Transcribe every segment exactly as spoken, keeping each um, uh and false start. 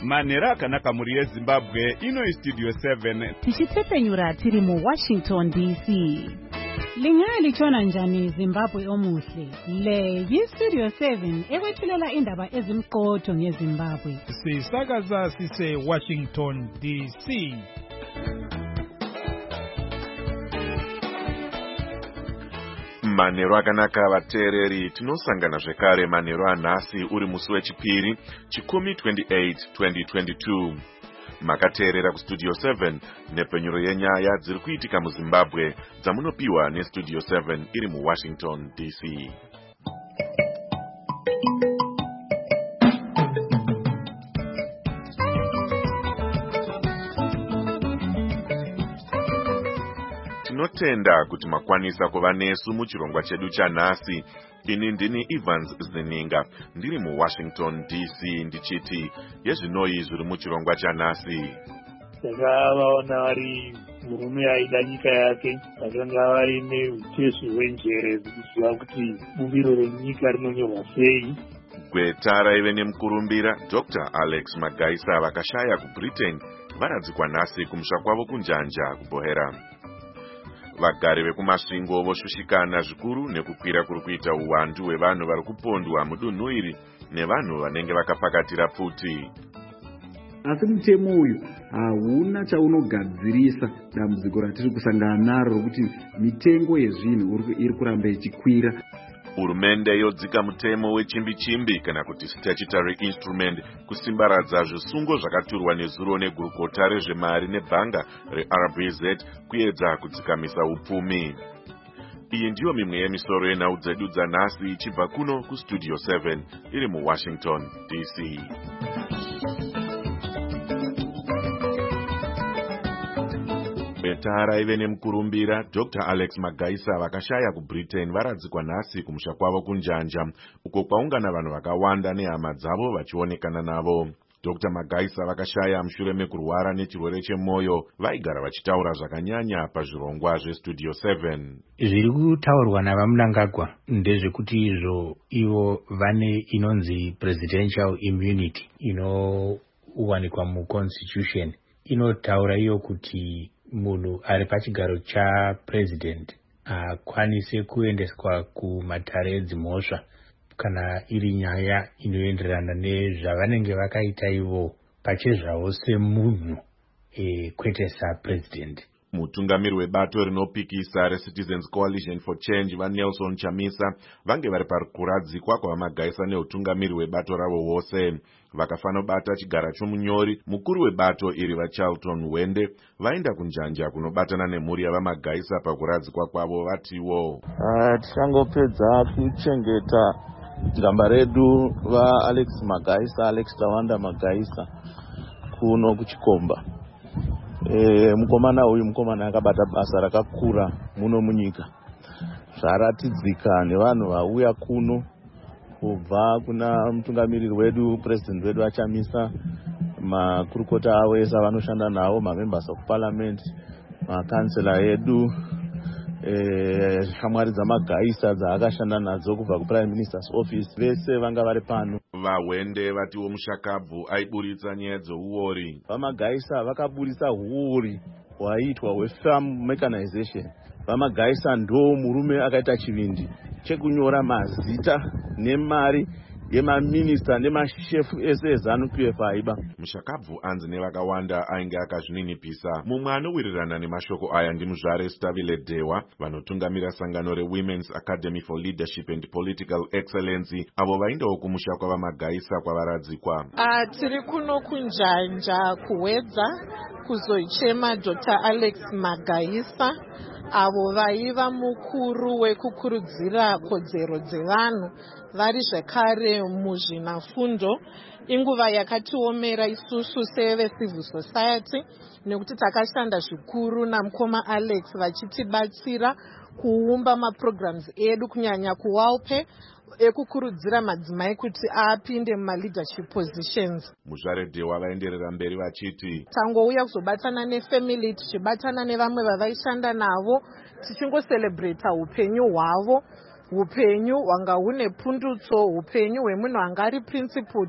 manhero akanaka muri yezimbabwe. Ino istudio seven tichitsepenyura tiri mu Washington D C. Lingalitshona njani Zimbabwe omuhle? Le yistudio seven ekwethulela indaba ezimqotho ngeZimbabwe. Sisakaza sise Washington D C. Manhero akanaka vateereri, tinosangana zvekare manhero anhasi uri musi wechipiri chikumi twenty-eight twenty twenty-two. Makateerera kustudio seven nepenyuro yenyaya dziri kuitika muZimbabwe dzamunopiwa nestudio seven iri muWashington D C. Tinotenda kuti makwanisa kuva nesu muchirongwa chedu chanhasi. Ini ndini Evans Zininga ndiri muWashington D C ndichiti yezvinoi zviri muchirongwa chanhasi. Takavaona vari murume aida nyika yake, vakanga vaine utesu hwenjere dzekuziva kuti bumbiro renyika rinonyorwa sei. Gweta raive nemukurumbira Doctor Alex Magaisa vakashaya kuBritain varadzikwa nhasi kumusha kwavo kunjanja kuBohera. Vagari vekumasvingo voshushikana zvikuru nekukwira kuri kuita uwandu hwevanhu vari kupondwa mudunhu iri nevanhu vanenge vakapakatira pfuti. Asi mutemo uyu hauna chaunogadzirisa dambudziko ratiri kusangana naro rokuti mitengo yezvinhu iri kuramba ichikwira. Hurumende yodzika mutemo wechimbi-chimbi kana kuti statutory instrument kusimbaradza zvisungo zvakaturwa nezuro negurukota rezvemari nebhanga reR B Z kuedza kudzikamisa upfumi. Iyi ndiyo mimwe yemisoro yenhau dzedu dzanhasi ichibva kuno kustudio seven iri muWashington D C. Betara ive nemukurumbira Doctor Alex Magaisa vakashaya kuBritain varadzikwa nhasi kumusha kwavo kunjanja uko kwaungana vanhu vakawanda nehama dzavo vachionekana navo. Doctor Magaisa vakashaya mushure mekurwara nechirwere chemwoyo. Vaigara vachitaura zvakanyanya pazvirongwa zvestudio seven. Zviri kutaurwa navaMnangagwa ndezvekuti izvo ivo vane inonzi presidential immunity inowanikwa muconstitution. Inotaura iyo kuti munhu ari pachigaro chapresident akwanise kuendeswa kumatare edzimhosva kana iri nyaya inoenderana nezvavanenge vakaita ivo pachezvavo semunhu e, kwete sapresident. Mutungamiri webato rinopikisa reCitizens Coalition for Change vaNelson Chamisa vange vari parikuradzikwa kwavamagaisa neutungamiri webato ravo wose. Vakafanobata chigara chomunyori mukuru webato iri vaCharlton Wende vaenda kunjanja kunobatana nemhuri yavamagaisa pakuradzikwa kwavo vatiwo. Tichangopedza kuchengeta gamba redu vaAlex Magaisa, Alex Tawanda Magaisa kuno kuchikomba. E, mukomana uyu mukomana akabata basa rakakura muno munyika. Zvaratidzika nevanhu vauya kuno kubva kuna mutungamiriri wedu president wedu Chamisa, makurukota avo ese vanoshanda navo, mamembers of parliament, makansela edu, eh shamwari dzamagaisa dzaakashanda nadzo kubva kuprime minister's office vese vanga vari pano. Vawende vatiwo mushakabvu aiburitsa nyaya dzeuori. Vamagaisa vakaburitsa huori hwaitwa hwefarm mechanization. Vamagaisa ndo murume akaita chivindi chekunyora mazita nemari yemaminista nemashefu ese eZANU-P F aiba. Mushakabvu anzi nevakawanda ainge akazvininipisa. Mumwe anowirirana nemashoko aya ndimuzvare Stavile Dewa vanotungamira sangano reWomen's Academy for Leadership and Political Excellency avo vaindawo kumusha kwavamagaisa kwavaradzikwa. Uh, tiri kuno kunjanja kuwedza kuzoichema Doctor Alex Magaisa avo vaiva mukuru wekukurudzira kodzero dzevanhu vari zvekare muzvinafundo. Inguva yakatiomera isusu sevecivil society nekuti takashanda zvikuru namukoma Alex vachitibatsira kuumba maprograms edu kunyanya kuwalpe ekukurudzira madzimai kuti apinde mumaleadership positions. Muzvare Dewa vaenderera mberi vachiti tangouya kuzobatana nefamily tichibatana nevamwe vavaishanda navo tichingocelebrata upenyu hwavo, upenyu hwanga hune pundutso, upenyu hwemunhu anga ari principled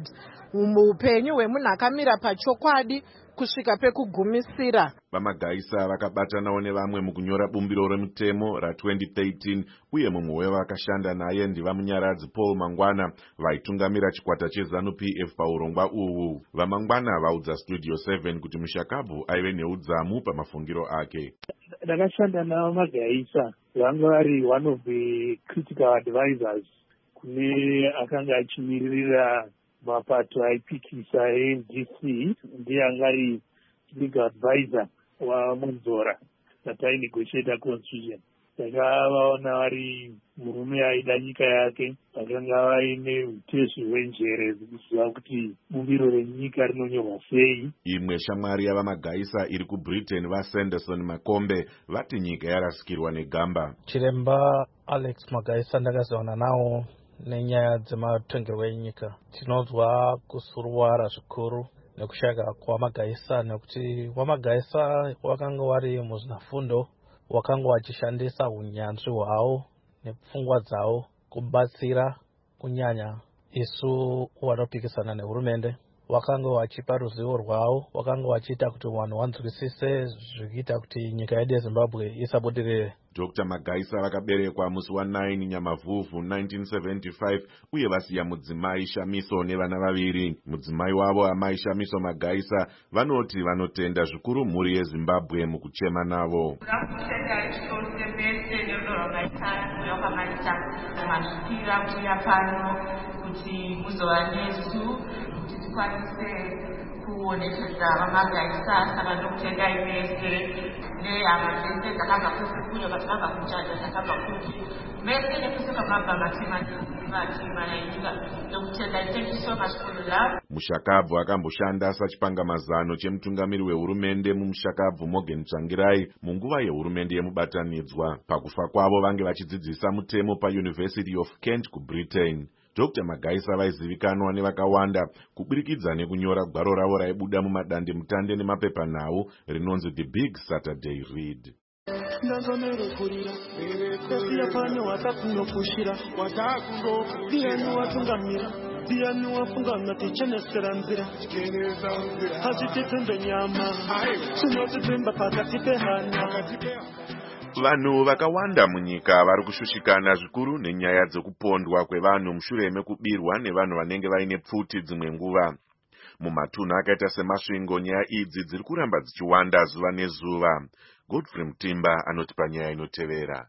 muupenyu hwemunhu akamira pachokwadi kusvika pekugumisira. VaMagaisa vakabatanawo nevamwe mukunyora bumbiro remutemo ra-twenty thirteen uye mumwe wevakashanda naye ndivamunyaradzi Paul Mangwana vaitungamira chikwata cheZANU-P F paurongwa uhu. VaMangwana vaudza Studio seven kuti Mushakabvu aive neudzamu pamafungiro ake. Ndakashanda navo Magaisa, vanga vari one of the critical advisors kune akanga achimiririra mapato aipikisa M D C, ndiye anga ari legal advisor waMunzora that ainegotiata constitution. Takavaona vari murume aida nyika yake, vakanga vaine utezu hwenjere kuziva kuti bumbiro renyika rinonyorwa sei. Imwe shamwari yavaMagaisa iri kuBritain vaSanderson Makombe vati nyika yarasikirwa negamba. Chiremba Alex Magaisa ndakazoona nawo nenyaya dzematongerwo enyika. Tinonzwa kusuruvara zvikuru nekushaka kwaMagaisa nekuti waMagaisa wakanga wari muzvinafundo, wakanga wachishandisa unyanzvi hwawo nepfungwa dzawo kubatsira kunyanya isu vanopikisana nehurumende. Wakanga wachipa ruzivo rwawo, wakanga wachiita kuti vanhu vanzwisise zvichiita kuti nyika yedu yeZimbabwe isabudirire. Doctor Magaisa vakaberekwa musi wa9 Nyamavhuvhu nineteen seventy-five uye vasiya mudzimai Shamiso nevana vaviri. Mudzimai wavo amai Shamiso Magaisa vanoti vanotenda zvikuru mhuri yeZimbabwe mukuchema navo. kuonekeza vaMagaisa saka ndokutenga imese nehama dzese dzakabva kufukuyo vakabva kuchaja dzakabva kuti mese nekusuka mabva matima matima yaitika ndokutenga. Thank you so much for the love. Mushakabvu akamboshanda sachipangamazano chemutungamiri wehurumende muMushakabvu Morgan Tsvangirai munguva yehurumende yemubatanidzwa. Pakufa kwavo vange vachidzidzisa mutemo paUniversity of Kent kuBritain. Doctor Magaisa vaizivikanwa nevakawanda kuburikidza nekunyora gwaro ravo raibuda mumadande mutande nemapepanhau rinonzi The Big Saturday Read. Vanhu vakawanda munyika vari kushushikana zvikuru nenyaya dzekupondwa kwevanhu mushure mekubirwa nevanhu vanenge vaine pfuti dzimwe nguva. Mumatunhu akaita semasvingo nyaya idzi dziri kuramba dzichiwanda zuva nezuva. Godfrey Mutimba anotipa nyaya inotevera.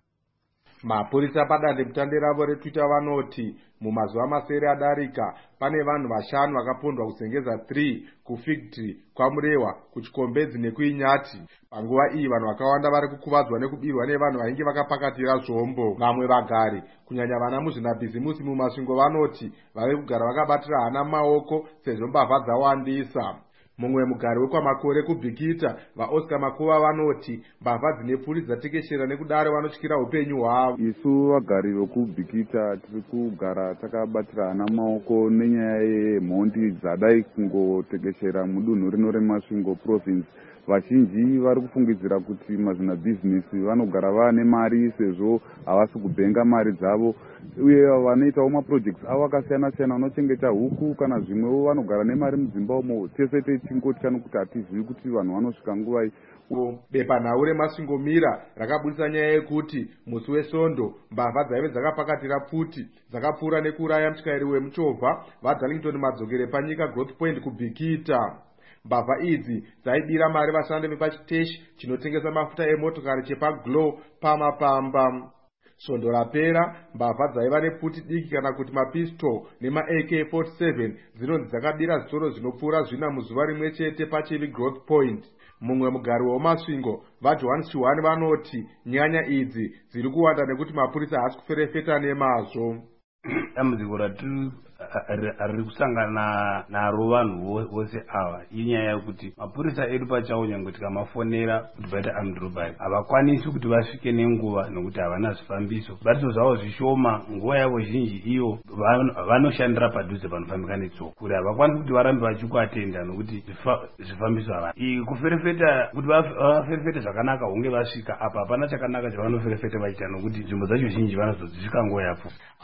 Mapurisa padande mutande ravo reTwitter vanoti mumazuva masere adarika pane vanhu vashanu vakapondwa kusengeza three kuFig Tree kwaMurehwa kuChikombedzi nekuInyati. Panguva iyi vanhu vakawanda vari kukuvadzwa nekubirwa nevanhu vainge vakapakatira zvombo. Vamwe vagari kunyanya vana muzvinabhizimusi mumasvingo vanoti vave kugara vakabatira hana maoko sezvo mbavha dzawandisa. Mumwe mugari wekwamakore kuBhikita vaOscar Makuva vanoti mbavha dzine pfuri dzatekeshera nekudaro vanotyira upenyu hwavo. Isu vagari vekubhikita tiri kugara takabatira hana maoko nenyaya yemhondi dzadai kungotekeshera mudunhu rino reMasvingo province. Vazhinji vari kufungidzira kuti mazvinabhizinesi vanogara vane mari sezvo havasi kubhenga mari dzavo, uye vanoitawo maprojects avo akasiyana siyana, vanochengeta huku kana zvimwewo vanogara nemari mudzimba umo. Tese tichingotya nokuti hatizivi kuti vanhu vanosvika nguvai. Bepanhau reMasvingo Mira rakabudisa nyaya yekuti musi weSondo mbavha dzaive dzakapakatira pfuti dzakapfuura nekuuraya mutyairi wemuchovha vaDarlington Madzokere panyika Growth Point kuBhikita. Mbavha idzi dzaibira mari vashandi vepachiteshi chinotengesa mafuta emotokari chepaGlow paMapamba. Svondo rapera mbavha dzaiva nepfuti diki kana kuti mapistol nema-A K forty-seven dzinonzi dzakabira zvitoro zvinopfuura zvina muzuva rimwe chete paChivi Growth Point. Mumwe mugari weMasvingo vaJohn Chiwani vanoti nyanya idzi dziri kuwanda nekuti mapurisa haasi kuferefeta nemazvo. Dambudziko ratiri riri kusangana naro vanhu vose ava inyaya yekuti mapurisa edu pachawo nyange tikamafonera kuti vaita armed robbery havakwanisi kuti vasvike nenguva nokuti havana zvifambiso. Zvibatiso zvavo zvishoma, nguva yavo zhinji iyo vanoshandira padhuze panofambika netsoka, kuti havakwanisi kuti varambe vachikuatenda nokuti zvifambiso havana. Kuferefeta kuti vaferefete zvakanaka hunge vasvika apa hapana chakanaka chavanoferefeta vachiita nokuti nzvimbo dzacho zhinji vanozodzisvika nguva yapo. Asi vamwe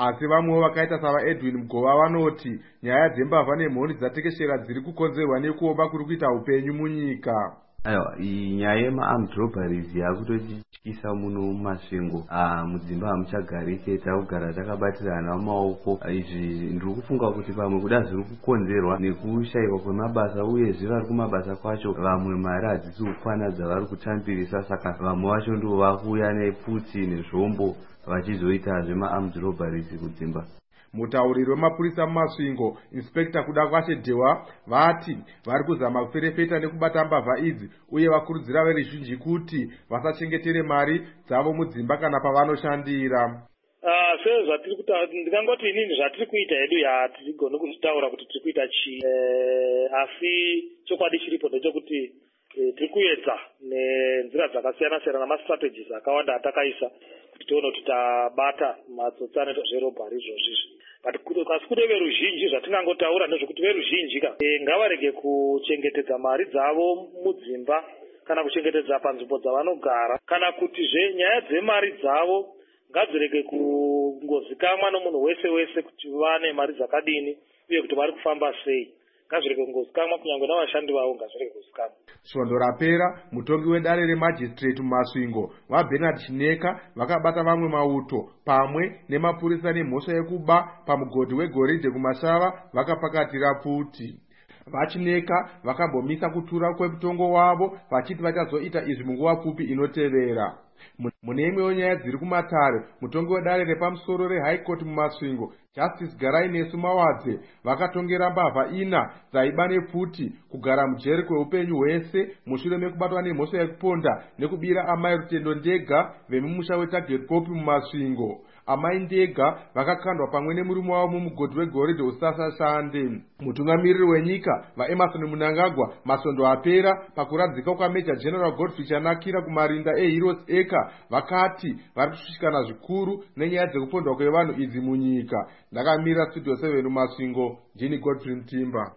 vamwewo vakaita savaedwin mugova vanoti nyaya dzembavha nemhoni dzatekeshera dziri kukonzerwa nekuomba kuri kuita upenyu munyika. aiwa iyi nyaya yema-armed robberies yakutotityisa muno mumasvingo mudzimba hamuchagarike takugara takabatirana mumaoko. Izvi ndiri kufunga kuti pamwe kuda zviri kukonzerwa nekushayiwa kwemabasa uyezve vari kumabasa kwacho vamwe mari hadzisi kukwana dzavari kutambirisa saka vamwe vacho ndo vakuuya nepfuti nezvombo vachizoita zvema-armed robberies kudzimba. Mutauriri wemapurisa mumasvingo inspekta kuda kwashe Dhewa vati vari kuzama kuferefeta nekubata mbavha idzi uye vakurudzira veruzhinji kuti vasachengetere mari dzavo mudzimba kana pavanoshandira. Uh, se zvatiri kutaura ndingangoti inini zvatiri kuita hedu yatigone kuzvitaura kuti tiri kuita chii eh, asi chokwadi chiripo ndechekuti eh, tiri kuedza nenzira dzakasiyana siyana namastrategies akawanda atakaisa kuti tione kuti tabata matsotsi anoita zverobhari izvozvizvi. Asi kune veruzhinji zvatingangotaura ndezvekuti veruzhinji ka e, ngavarege kuchengetedza mari dzavo mudzimba kana kuchengetedza panzvimbo dzavanogara kana kutizve nyaya dzemari dzavo ngadzirege kungozikamwa nomunhu wese wese kuti vane mari dzakadini uye kuti vari kufamba sei. Ngazvirege kungozikamwa kunyange navashandi vavo ngazvirege kuzikamwa. Svondo rapera mutongi wedare remajistrate mumasvingo vaBernard Chineka vakabata vamwe mauto pamwe nemapurisa nemhosva yekuba pamugodhi wegoridhe kumasava vakapakatira pfuti. VaChineka vakambomisa kutura kwemutongo wavo vachiti vachazoita izvi munguva pfupi inotevera. Mune imwewo nyaya dziri kumatare mutongi wedare repamusoro reHigh Court mumasvingo Justice Garainesu Mawadze vakatongera mbavha ina dzaiba nepfuti kugara mujeri kweupenyu hwese mushure mekubatwa nemhosva yekuponda nekubira amai Rutendo Ndega vemumusha weTarget Kopi mumasvingo. Amai Ndega vakakandwa pamwe nemurume wavo mumugodhi wegoridhe usasashande. Mutungamiriri wenyika vaEmerson Mnangagwa masondo apera pakuradzika kwaMajor General Godfrey Chanakira kumarinda eHeroes Acre vakati vari kushushikana zvikuru nenyaya dzekupondwa kwevanhu idzi munyika. Ndakamira Studio seven mumasvingo, Jini Godfrey Mtimba.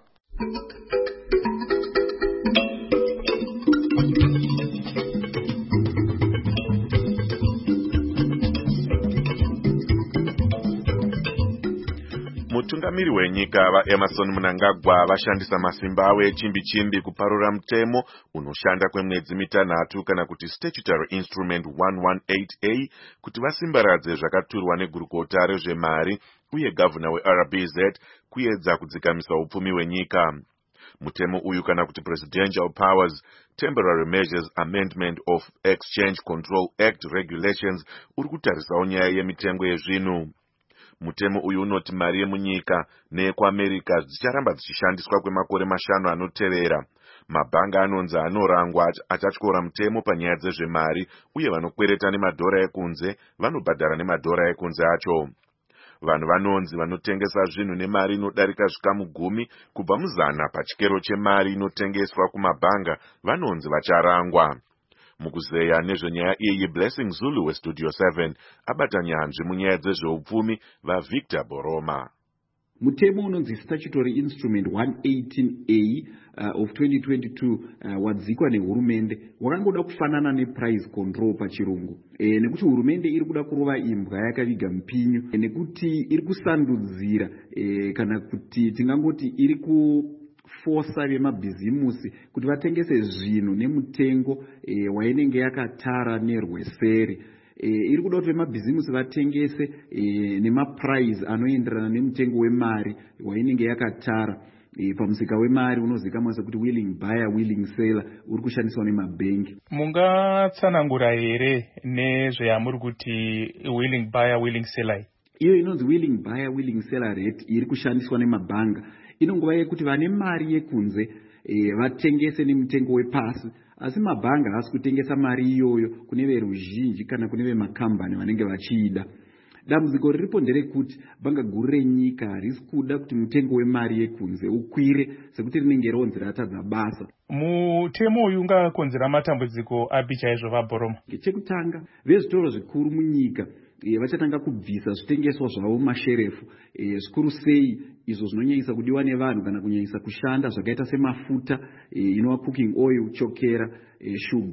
Mutungamiri wenyika vaEmerson Mnangagwa vashandisa masimba avo echimbi chimbi kuparura mutemo unoshanda kwemwedzi mitanhatu kana kuti Statutory Instrument one eighteen A kuti vasimbaradze zvakaturwa negurukota rezvemari uye gavana weR B Z kuedza kudzikamisa upfumi hwenyika. Mutemo uyu kana kuti Presidential Powers Temporary Measures Amendment of Exchange Control Act Regulations uri kutarisawo nyaya yemitengo yezvinhu. Mutemo uyu unoti mari yemunyika neyekuAmerica dzicharamba dzichishandiswa kwemakore mashanu anotevera. Mabhanga anonzi anorangwa achatyora mutemo panyaya dzezvemari uye vanokwereta nemadhora ekunze vanobhadhara nemadhora ekunze acho. Vanhu vanonzi vanotengesa zvinhu nemari inodarika zvikamu gumi kubva muzana pachikero chemari inotengeswa kumabhanga vanonzi vacharangwa. Mukuzeya nezvenyaya iyi Blessing Zulu weStudio seven abata nyanzvi munyaya dzezveupfumi vaVictor Boroma. Mutemo unonzi Statutory Instrument one eighteen A uh, of twenty twenty-two uh, wadzikwa nehurumende wakangoda kufanana neprice control pachirungu. E, nekuti hurumende iri kuda kurova imbwa yakaviga mpinyu, e, nekuti iri kusandudzira e, kana kuti tingangoti iri ku forsa vemabhizimusi kuti vatengese zvinhu nemutengo e, wainenge yakatara nerweseri. E, iri kuda kuti vemabhizimusi vatengese e, nemaprice anoenderana nemutengo wemari wainenge yakatara. E, pamusika wemari unozikamwa sekuti willing buyer willing seller uri kushandiswa nemabhengi. Mungatsanangura here nezvayamuri kuti willing buyer willing seller? Iyo inonzi willing buyer willing seller rate iri kushandiswa nemabhanga inongova yekuti vane mari yekunze e, vatengese nemutengo wepasi, asi mabhanga hasi kutengesa mari iyoyo kune veruzhinji kana kune vemakambani vanenge vachiida. Dambudziko riripo nderekuti bhanga guru renyika harisi kuda kuti mutengo wemari yekunze ukwire sekuti rinenge ronzi ratadza basa. Mutemo uyu ungakonzera matambudziko api chaizvo vaBoroma? Chekutanga, vezvitoro zvikuru munyika e, vachatanga kubvisa zvitengeswa zvavo mumasherefu e, zvikuru sei izvo zvinonyanyisa kudiwa nevanhu kana kunyanyisa kushanda zvakaita semafuta e, inova cooking oil, chokera, e, sugar.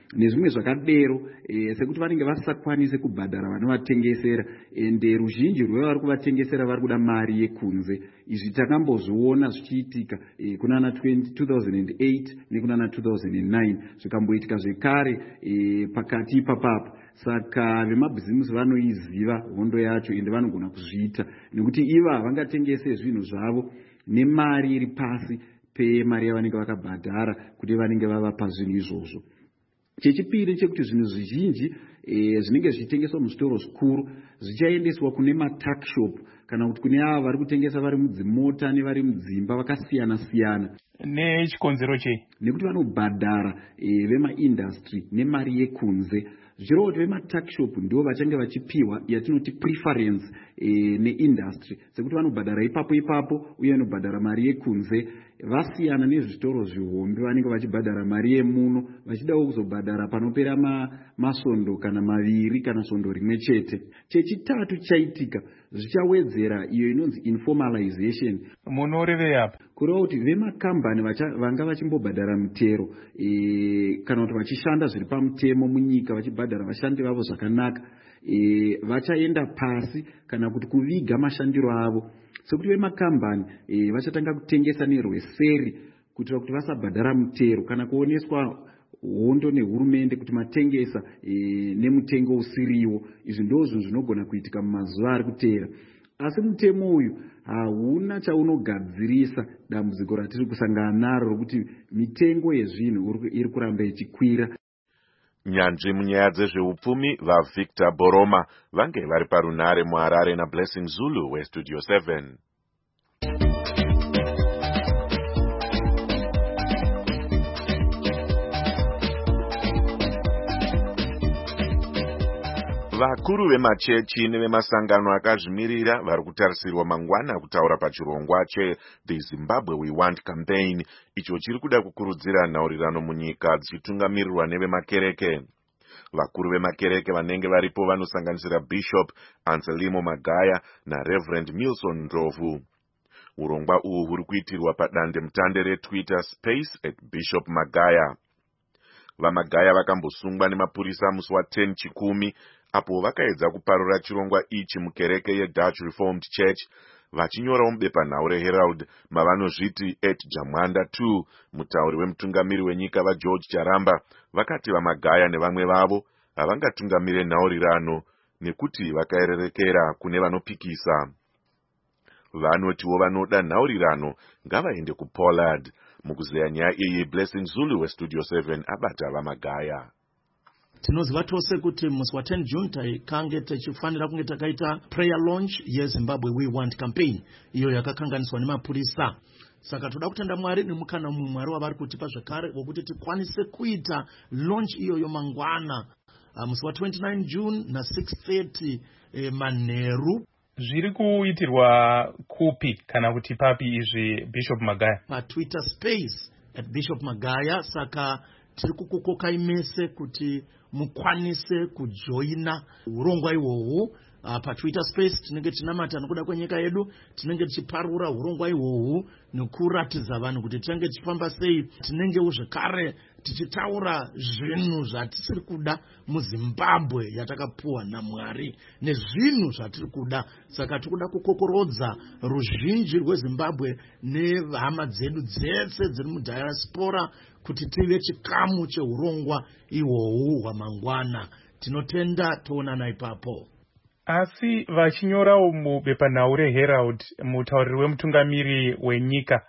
nezvimwe zvakadero e, sekuti vanenge vasakwanise kubhadhara vanovatengesera ende ruzhinji rwevari kuvatengesera vari kuda mari yekunze. Izvi takambozviona zvichiitika e, kunana two thousand eight nekunana two thousand nine zvikamboitika zvekare e, pakati ipapapo. Saka vemabhizimusi vanoiziva hondo yacho ende vanogona kuzviita nekuti iva havangatengese zvinhu zvavo nemari iri pasi pemari yavanenge vakabhadhara kuti vanenge vavapa zvinhu izvozvo. Chechipiri chekuti zvinhu zvizhinji e, zvinenge zvichitengeswa muzvitoro zvikuru zvichaendeswa kune matakshop kana kuti kune ava vari kutengesa vari mudzimota nevari mudzimba vakasiyana siyana. Nechikonzero chei? Nekuti vanobhadhara e, vemaindustry nemari yekunze. Zvichireva kuti vematakshop ndivo vachange vachipiwa yatinoti preference e, neindustry sekuti vanobhadhara ipapo ipapo uye vanobhadhara mari yekunze vasiyana nezvitoro zvihombe vanenge vachibhadhara mari yemuno vachidawo kuzobhadhara panopera ma, masondo kana maviri kana sondo rimwe chete. Chechitatu chaitika zvichawedzera iyo inonzi informalization. Munorevei apa? Kureva kuti vemakambani vanga vachimbobhadhara mutero e, kana kuti vachishanda zviri pamutemo munyika vachibhadhara vashandi vavo zvakanaka e, vachaenda pasi kana kuti kuviga mashandiro avo sekuti vemakambani e, vachatanga kutengesa nerweseri kuitira kuti vasabhadhara mutero kana kuoneswa hondo nehurumende kuti matengesa e, nemutengo usiriwo. Izvi ndozvo zvinogona kuitika mumazuva ari kuteera. Asi mutemo uyu hauna chaunogadzirisa dambudziko ratiri kusangana naro rokuti mitengo yezvinhu iri kuramba ichikwira. Nyanzvi munyaya dzezveupfumi vaVictor Boroma vange vari parunare muHarare naBlessing Zulu weStudio seven. Vakuru vemachechi nevemasangano akazvimirira vari kutarisirwa mangwana kutaura pachirongwa che The Zimbabwe We Want campaign icho chiri kuda kukurudzira nhaurirano munyika dzichitungamirirwa nevemakereke. Vakuru vemakereke vanenge varipo vanosanganisira Bishop Anselmo Magaya naReverend Milson Ndlovu. Urongwa uhu huri kuitirwa padande mutande reTwitter Space at Bishop Magaya. VaMagaya vakambosungwa nemapurisa musi wa10 chikumi apo vakaedza kuparura chirongwa ichi mukereke yeDutch Reformed Church vachinyorawo mubepanhau reHerald mavanozviti at Jamwanda two. Mutauri wemutungamiri wenyika vaGeorge Charamba vakati vaMagaya nevamwe vavo havangatungamire nhaurirano nekuti vakaererekera kune vanopikisa. Vanotiwo vanoda nhaurirano ngavaende kuPollard. Mukuzeya nyaya iyi Blessing Zulu weStudio seven abata vaMagaya. Tinoziva tose kuti musi wa ten June taikange tichifanira kunge takaita prayer launch yeZimbabwe We Want campaign iyo yakakanganiswa nemapurisa. Saka toda kutenda Mwari nemukana mumwe Mwari wavari kutipa zvakare wokuti tikwanise kuita launch iyoyo mangwana uh, musi wa twenty-nine June na six thirty eh, manheru. Zviri kuitirwa kupi kana kuti papi izvi Bishop Magaya? Pa Twitter Space at Bishop Magaya. Saka tiri kukukokai mese kuti mukwanise kujoina urongwa ihwohwu uh, pa Twitter Space. Tinenge tinamata nokuda kwenyika yedu, tinenge tichiparura urongwa ihwohwu nekuratidza vanhu kuti tinenge tichifamba sei, tinenge uzvekare tichitaura zvinhu zvatisiri kuda muZimbabwe yatakapuwa naMwari nezvinhu zvatiri kuda. Saka tiri kuda kukokorodza ruzhinji rweZimbabwe nehama dzedu dzese dziri mudiaspora kuti tive chikamu cheurongwa ihwohwu hwamangwana. Tinotenda toonana ipapo. Asi vachinyorawo mubepanhau reHerald mutauriri wemutungamiri wenyika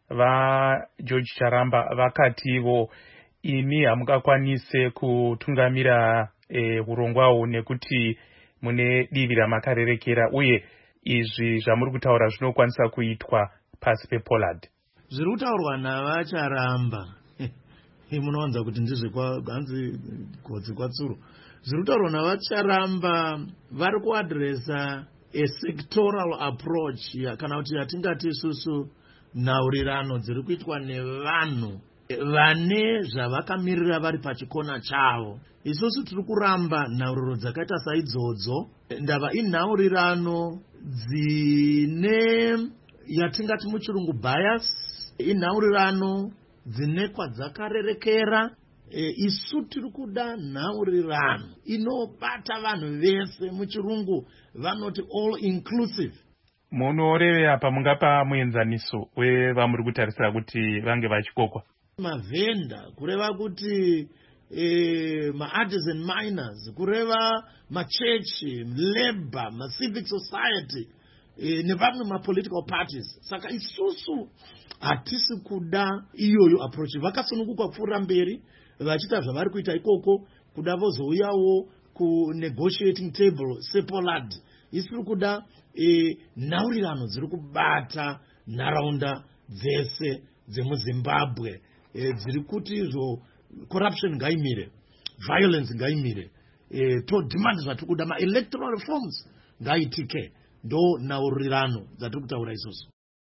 vaGeorge Charamba vakativo imi hamungakwanise kutungamira eh, urongwawo nekuti mune divi ramakarerekera uye izvi zvamuri kutaura zvinokwanisa kuitwa pasi pePollard. Zviri kutaurwa navaCharamba munowanza kuti ndizve kwanzi godzi kwatsuro. Zviri kutaurwa navaCharamba vari kuadresa a sectoral approach ya, kana kuti yatingati isusu nhaurirano dziri kuitwa nevanhu vane zvavakamirira vari pachikona chavo. Isusu tiri kuramba nhauriro dzakaita saidzodzo. Ndava inhaurirano dzine yatingati muchirungu bias, inhaurirano dzine kwadzakarerekera, e, isu tiri kuda nhaurirano inobata vanhu vese, muchirungu vanoti all inclusive. Munorevera apa mungapa muenzaniso wevamuri kutarisira kuti vange vachikokwa? Mavhenda kureva kuti e, ma-artisan miners, kureva machechi, labor, ma-civic society e, nevamwe ma-political parties. Saka isusu hatisi kuda iyoyo approach. Vakasununguka kupfuura mberi vachita zvavari kuita ikoko, kuda vozouyawo ku negotiating table sepolad. Isiri kuda e, nhaurirano dziri kubata nharaunda dzese dzemuZimbabwe, e, dziri kuti izvo corruption ngaimire, violence ngaimire, e, to demand zvatiri kuda ma-electoral reforms ngaitike. Ndo nhaurirano dzatiri kutaura isusu.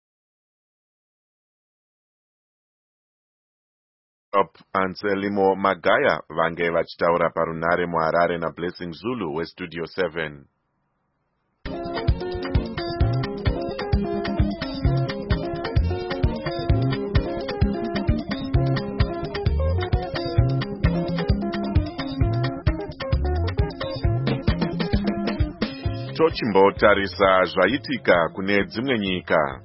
Anselmo Magaya vange vachitaura parunare muHarare naBlessing Zulu weStudio seven. Tochimbotarisa zvaitika kune dzimwe nyika.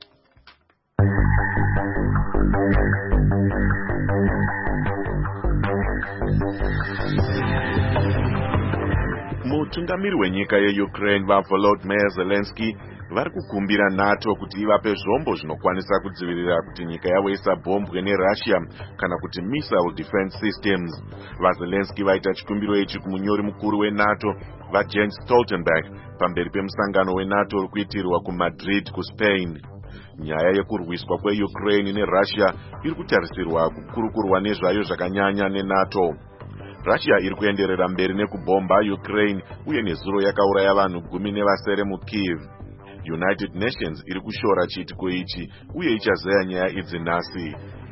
Mutungamiri wenyika yeUkraine vaVolodymyr Zelensky vari kukumbira NATO kuti ivape zvombo zvinokwanisa kudzivirira kuti nyika yavo isabhombwe neRussia kana kuti missile defense systems. VaZelensky vaita chikumbiro ichi kumunyori mukuru weNATO vaJens Stoltenberg pamberi pemusangano weNATO uri kuitirwa kuMadrid kuSpain. Nyaya yekurwiswa kweUkraine neRussia iri kutarisirwa kukurukurwa nezvayo zvakanyanya neNATO. Russia iri kuenderera mberi nekubomba Ukraine uye nezuro yakauraya vanhu gumi nevasere muKyiv. United Nations iri kushora chiitiko ichi uye ichazeya nyaya idzi nhasi.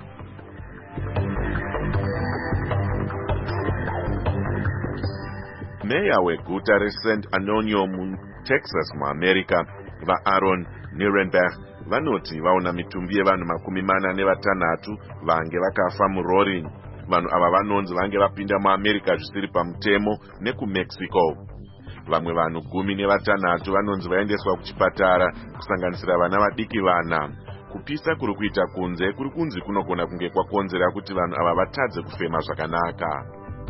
Meya weguta reSan Antonio muTexas muAmerica vaAaron Nirenberg vanoti vaona mitumbi yevanhu makumi mana nevatanhatu vange vakafa murori. Vanhu ava vanonzi vange vapinda muAmerica zvisiri pamutemo nekuMexico. Vamwe vanhu gumi nevatanhatu vanonzi vaendeswa kuchipatara kusanganisira vana vadiki vana. Kupisa kuri kuita kunze kuri kunzi kunogona kunge kwakonzera kuti vanhu ava vatadze kufema zvakanaka.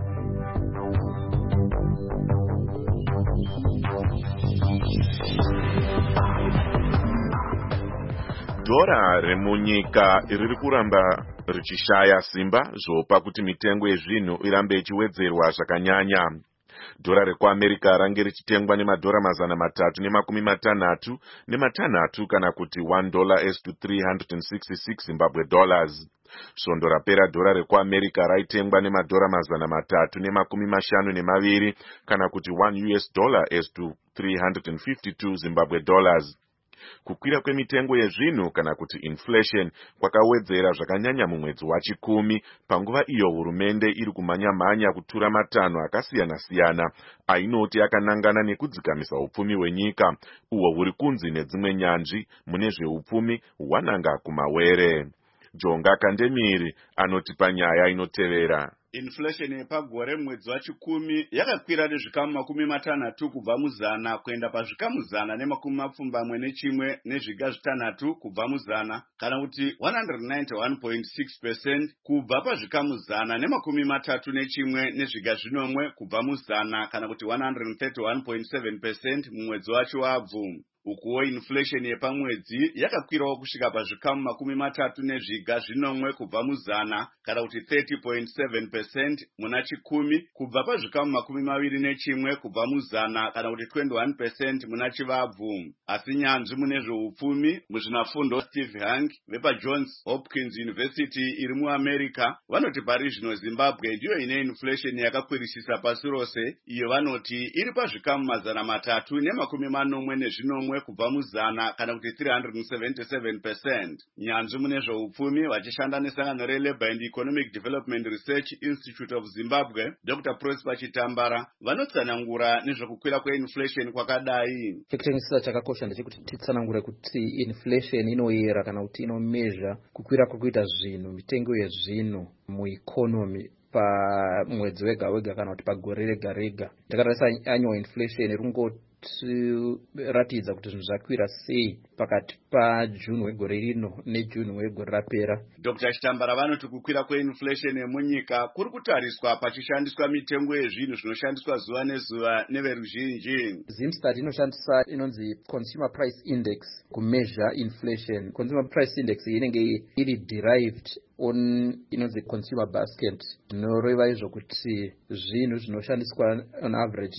Dhora remunyika riri kuramba richishaya simba zvopa kuti mitengo yezvinhu irambe ichiwedzerwa zvakanyanya. Dhora rekuAmerica range richitengwa nemadhora mazana matatu nemakumi matanhatu nematanhatu kana kuti one dollar is to three hundred sixty-six Zimbabwe dollars. Svondo rapera dhora rekuAmerica raitengwa nemadhora mazana matatu nemakumi mashanu nemaviri kana kuti one U S dollar is to three hundred fifty-two Zimbabwe dollars. Kukwira kwemitengo yezvinhu kana kuti inflation kwakawedzera zvakanyanya mumwedzi wachikumi panguva iyo hurumende iri kumhanya-mhanya kutura matanho akasiyana-siyana ainoti akanangana nekudzikamisa upfumi hwenyika uhwo huri kunzi nedzimwe nyanzvi mune zveupfumi hwananga kumawere. Jonga Kandemiri anoti panyaya inotevera. Inflation yepagore mwedzi wachikumi yakakwira nezvikamu makumi matanhatu kubva muzana kuenda pazvikamu zana nemakumi mapfumbamwe nechimwe nezviga zvitanhatu kubva muzana kana kuti one hundred ninety-one point six percent kubva pazvikamu zana nemakumi matatu nechimwe nezviga zvinomwe kubva muzana kana kuti one hundred thirty-one point seven percent mumwedzi wacho wabvu. Ukuwo inflation yepamwedzi yakakwirawo kusvika pazvikamu makumi matatu nezviga zvinomwe kubva muzana kana kuti thirty point seven percent muna chikumi kubva pazvikamu makumi maviri nechimwe kubva muzana kana kuti twenty-one percent muna chivabvu. Asi nyanzvi mune zveupfumi muzvinafundo Steve Hank vepaJohns Hopkins University iri muAmerica vanoti pari zvino Zimbabwe ndiyo ine inflation yakakwirisisa pasi rose, iyo vanoti iri pazvikamu mazana matatu nemakumi manomwe nezvinomwe kubva muzana kana kuti three hundred seventy-seven percent. Nyanzvi mune zveupfumi vachishanda nesangano reLabour and Economic Development Research Institute of Zimbabwe Doctor Prosper Chitambara vanotsanangura nezvekukwira kweinflation kwakadai. Chekutengesesa chakakosha ndechekuti titsanangure kuti inflation inoyera kana kuti inomezha kukwira kwekuita zvinhu, mitengo yezvinhu mueconomy pamwedzi wega wega kana kuti pagore rega rega. Takatarisa annual inflation iri kungotiratidza kuti zvinhu zvakwira sei pakati paJune wegore rino neJune wegore rapera. Doctor Chitambara vanoti kukwira kweinflation yemunyika kuri kutariswa pachishandiswa mitengo yezvinhu zvinoshandiswa zuva nezuva neveruzhinji. Zimstat inoshandisa inonzi Consumer Price Index kumeasure inflation. Consumer Price Index inenge iri derived on inonzi consumer basket, zvinoreva izvo kuti zvinhu zvinoshandiswa on average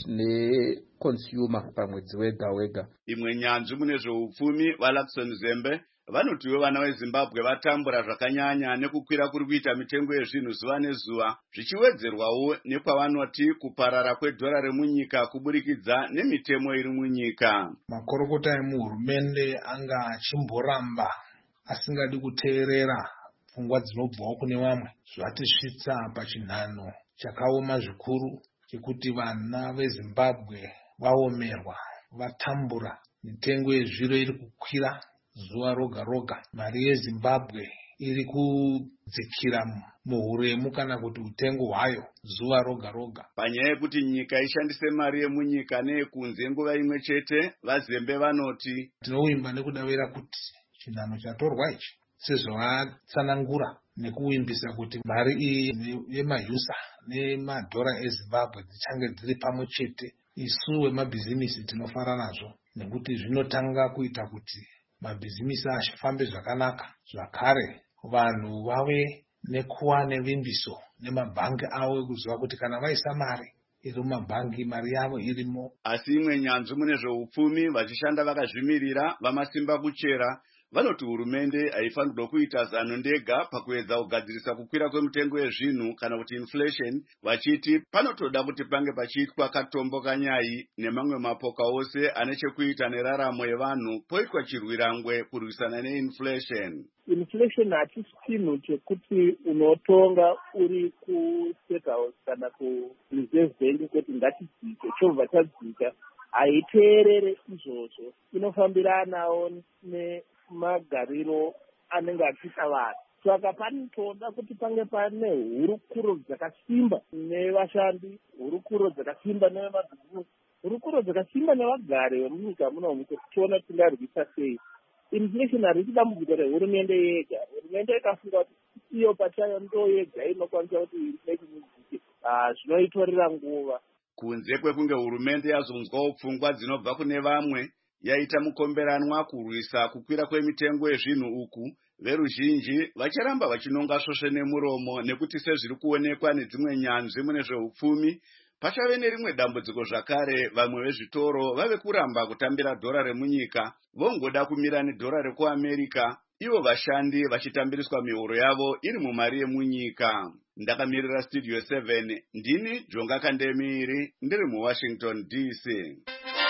neconsumer pamwedzi wega wega. Imwe nyanzvi mune zveupfumi vaLakson Zembe vanotiwo vana veZimbabwe vatambura zvakanyanya nekukwira kuri kuita mitengo yezvinhu zuva nezuva, zvichiwedzerwawo nekwavanoti kuparara kwedhora remunyika kuburikidza nemitemo iri munyika. Makorokota emuhurumende anga achimboramba asingadi kuteerera pfungwa dzinobvawo kune vamwe, zvatisvitsa pachinhano chakaoma zvikuru chekuti vana veZimbabwe vaomerwa, vatambura. Mitengo yezviro iri kukwira zuva roga roga. Mari yeZimbabwe iri kudzikira muhuremu kana kuti utengo hwayo zuva roga roga. Panyaya yekuti nyika ishandise mari yemunyika neyekunze nguva imwe chete, vaZembe vanoti tinovimba nekudavira kuti chinhano chatorwa ichi sezvavatsanangura nekuvimbisa kuti mari iyi yemahyusa nemadhora eZimbabwe dzichange dziri pamwe chete. Isu wemabhizimisi tinofara nazvo nekuti zvinotanga kuita kuti mabhizimisi afambe zvakanaka, zvakare vanhu vave nekuva nevimbiso nemabhangi avo kuziva kuti kana vaisa mari iri mumabhangi mari yavo irimo. Asi imwe nyanzvi mune zveupfumi vachishanda vakazvimirira vamasimba kuchera vanoti hurumende haifanirwa kuita zano ndega pakuedza kugadzirisa kukwira kwemitengo yezvinhu kana kuti inflation, vachiti panotoda kuti pange pachiitwa katombo kanyai nemamwe mapoka ose ane chekuita neraramo yevanhu poitwa chirwirangwe kurwisana neinflation. Inflation hachisi chinhu chekuti unotonga uri kuState House kana kuReserve Bank kuti ngatidzike, chobva chadzika. Haiteerere izvozvo, inofambiranawo ne magariro anenge achiita vanhu. Saka panotoda kuti pange pane hurukuro dzakasimba nevashandi, hurukuro dzakasimba nevemabhizinesi, hurukuro dzakasimba nevagari vemunyika munomu kuti tione tingarwisa sei. Inflation harisi dambudziko rehurumende yega. Hurumende ikafunga kuti iyo pachayo ndo yega inokwanisa kuti inflation idzike, zvinoitorera nguva. Kunze kwekunge hurumende yazonzwawo pfungwa dzinobva kune vamwe, yaita mukomberanwa kurwisa kukwira kwemitengo yezvinhu uku, veruzhinji vacharamba vachinonga svosve nemuromo nekuti sezviri kuonekwa nedzimwe nyanzvi mune zveupfumi, pachave nerimwe dambudziko zvakare. Vamwe vezvitoro vave kuramba kutambira dhora remunyika, vongoda kumira nedhora rekuAmerika, ivo vashandi vachitambiriswa mihoro yavo iri mumari yemunyika. Ndakamirira Studio seven, ndini Jonga Kandemiri, ndiri muWashington D C.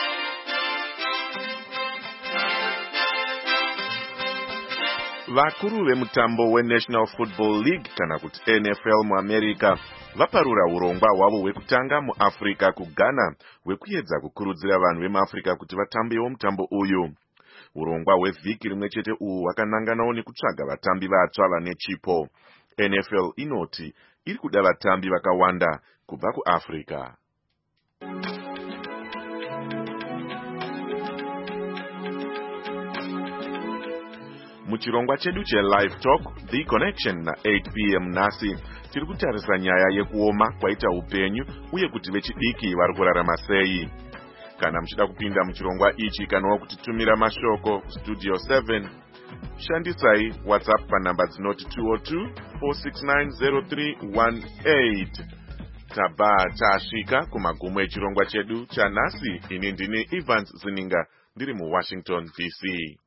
Vakuru vemutambo weNational Football League kana kuti N F L muAmerica vaparura urongwa hwavo hwekutanga muAfrica kuGhana hwekuedza kukurudzira vanhu vemuAfrica kuti vatambewo mutambo uyu. Urongwa hwevhiki rimwe chete uhu hwakananganawo nekutsvaga vatambi vatsva vane chipo. N F L inoti iri kuda vatambi vakawanda kubva kuAfrica. Muchirongwa chedu cheLive Talk The Connection na eight p m nhasi tiri kutarisa nyaya yekuoma kwaita upenyu uye kuti vechidiki vari kurarama sei. Kana muchida kupinda muchirongwa ichi kana kutitumira mashoko Studio seven, shandisai WhatsApp panhamba dzinoti two zero two, four six nine, zero three one eight. Tabva tasvika kumagumo echirongwa chedu chanhasi. Ini ndini Evans Zininga ndiri muWashington D C.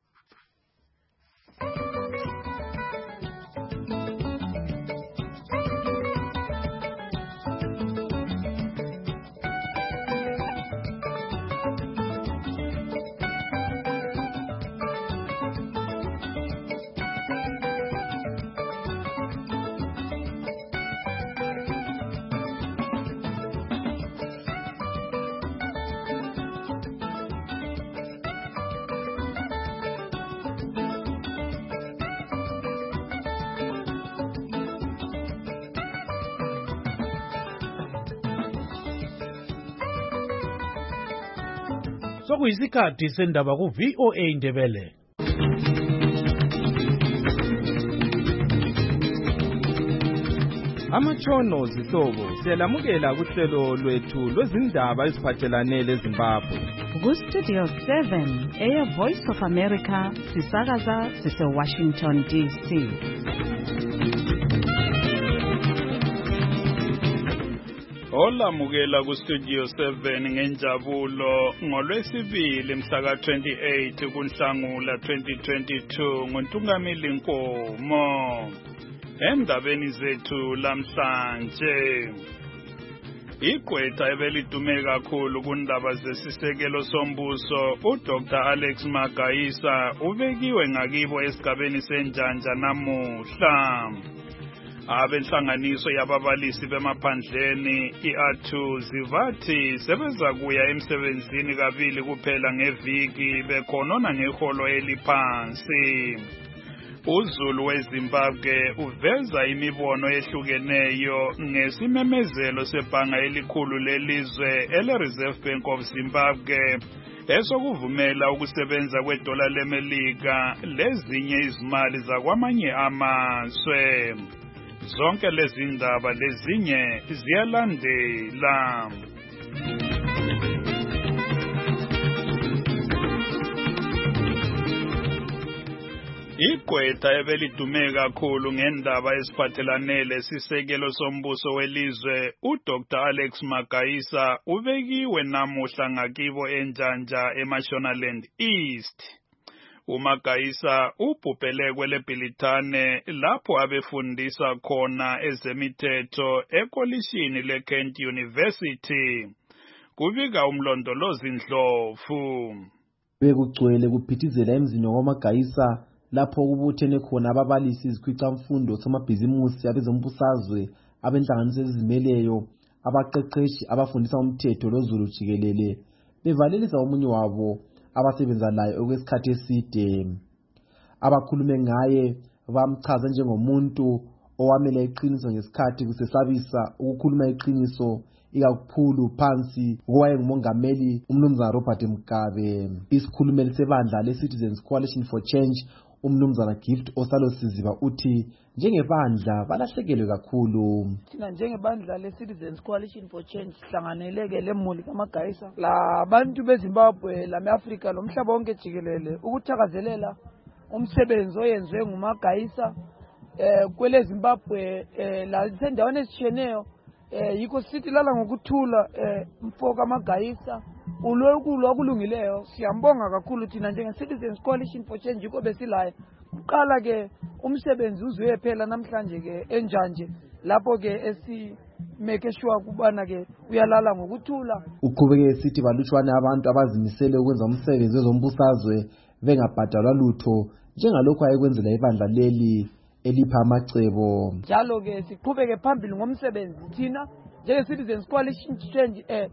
sokuyisikhathi sendaba ku V O A Ndebele. Amatshono zihlobo siyalamukela kuhlelo lwethu lwezindaba eziphathelane leZimbabwe. Ku Studio seven eya Voice of America sisakaza sise Washington D C. Olamukela ku Studio seven ngenjabulo ngolwesibili mhla ka twenty-eight kuNhlangula twenty twenty-two ngoNtungamili Nkomo. Endabeni zethu lamhlanje igqwetha ebelidume kakhulu kundaba zesisekelo sombuso uDr Alex Magayisa ubekiwe ngakibo esigabeni senjanja namuhla. Abenhlanganiso yababalisi bemaphandleni i-A T U zivathi sebeza kuya emsebenzini kabili kuphela ngeviki bekhonona ngeholo eliphansi. uZulu weZimbabwe uveza imibono ehlukeneyo ngesimemezelo sebhanga elikhulu lelizwe ele-Reserve Bank of Zimbabwe esokuvumela ukusebenza kwedola leMelika lezinye izimali zakwamanye amazwe. Zonke lezi ndaba lezinye ziyalandela. Igqwetha ebelidume kakhulu ngendaba eziphathelane lesisekelo sombuso welizwe uDr Alex Magayisa ubekiwe namuhla ngakibo enjanja eMashonaland East. uMagayisa ubhubhele kweleBhilitane lapho abefundisa khona ezemithetho ekolishini leKent University. Kubika umlondolozi Ndlovu. Bekugcwele kuphithizela emzini waMagayisa lapho kubuthene khona ababalisi izikhwicamfundo samabhizimusi abezombusazwe abenhlanganiso ezizimeleyo abaqeqeshi abafundisa umthetho loZulu jikelele bevalelisa omunye wabo abasebenza laye okwesikhathi eside. Abakhulume ngaye bamchaza njengomuntu owamela iqiniso ngesikhathi kusesabisa ukukhuluma iqiniso ikakhulu phansi kowayengumongameli umnumzana Robert Mugabe. Isikhulumeli sebandla le-Citizens Coalition for Change umnumzana Gift Osalosiziba uthi njengebandla balahlekelwe kakhulu. Thina njengebandla le-Citizens Coalition for Change hlanganeleke lemuli kaMagayisa labantu beZimbabwe lame-Afrika lomhlaba wonke jikelele ukuthakazelela umsebenzi oyenziwe nguMagayisa eh kwele Zimbabwe eh lasendaweni ezitshiyeneyo eh yikho sithi lala ngokuthula eh mfoko kaMagayisa ulwekulo okulungileyo. Siyambonga kakhulu thina njenge-Citizens Coalition for Change yikho besilaye. Uqala ke umsebenzi uzuye phela namhlanje ke enjanje lapho ke esimeke sure kubana ke uyalala ngokuthula. Uqhubeke esithi balutshwane abantu abazimisele ukwenza umsebenzi wezombusazwe bengabhadalwa lutho njengalokho ayekwenzela ibandla leli elipha amacebo. Njalo ke siqhubeke phambili ngomsebenzi thina njenge-Citizens Coalition Change eh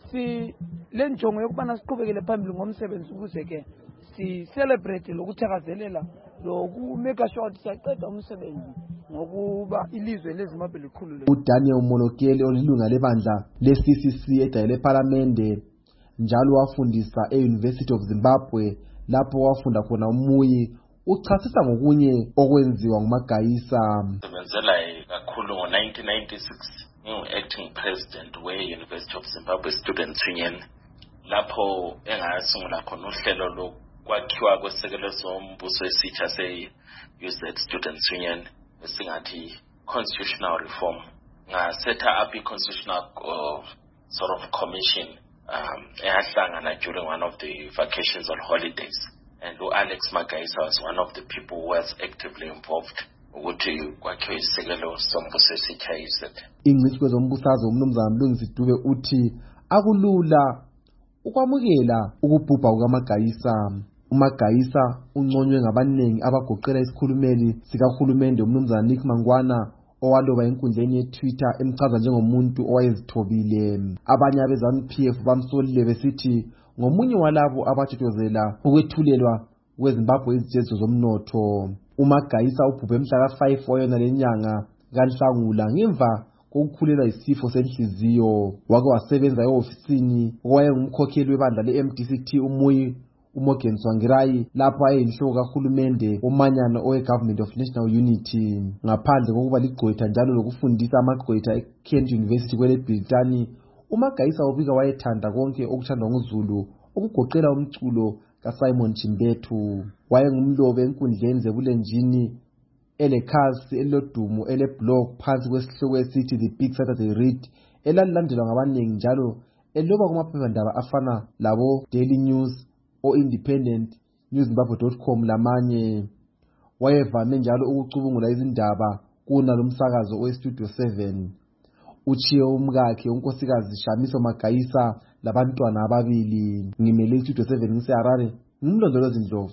si lenjongo yokubana siqhubekele phambili ngomsebenzi ukuze ke si celebrate lokuthakazelela lokumeka sure ukuthi siyaqeda umsebenzi ngokuba ilizwe leZimbabwe likhulu. uDaniel Molokele olilunga lebandla le-C C C edayele eParliamente njalo wafundisa e-University of Zimbabwe lapho wafunda khona umuyi uchasisa ngokunye okwenziwa nguMagayisa. Sebenzela kakhulu ngo nineteen ninety-six ngingu-acting president we-University of Zimbabwe Students Union lapho engasungula khona uhlelo lokwakhiwa kwesekelo sombuso esitsha se-U Z Students Union esingathi constitutional reform. Ngasetha up i-constitutional uh, sort of commission um, eyahlangana during one of the vacations or holidays. And Alex Magayisa was one of the people who was actively involved ukuthi kwakhiwe isekelo sombuso esitsha e-U Z. Ingcitshi kwezombusazwe umnumzana Mlungisi Dube uthi akulula ukwamukela ukubhubha kukaMagayisa. uMagayisa unconywe ngabaningi abagoqela isikhulumeli sikahulumende umnumzana Nick Mangwana owaloba enkundleni yeTwitter emchaza njengomuntu owayezithobile. Abanye abezanu-P F bamsolile besithi ngomunye walabo abathokozela ukwethulelwa kweZimbabwe izithetho zomnotho. uMagayisa ubhubhe mhla ka five wayona lenyanga kaNhlangula ngemva ukukhulelwa yisifo senhliziyo. Wake wasebenza e-ofisini owayengumkhokheli webandla le-M D C T uMuyi uMorgan Tsvangirai lapho ayeyinhloko kahulumende womanyano owe-Government of National Unity. Ngaphandle kokuba ligqwetha njalo lokufundisa amagqwetha e-Kent University kwele-Britani, uMagayisa ubika wayethanda konke okuthandwa nguZulu okugoqela umculo kaSimon Chimbethu. Wayengumlobi enkundleni zebulenjini elekhasi elilodumo ele-blog phansi kwesihloko esithi The Big Saturday Read elalilandelwa ngabaningi njalo eloba kumaphephandaba afana labo Daily News o-Independent, newszimbabwe dot com lamanye. Wayevame njalo ukucubungula izindaba kunalo msakazo we-Studio seven. Uchiye umkakhe unkosikazi Shamiso Magayisa labantwana ababili. Ngimele i-Studio seven ngise-Harare, ngimlondolozi Ndlovu.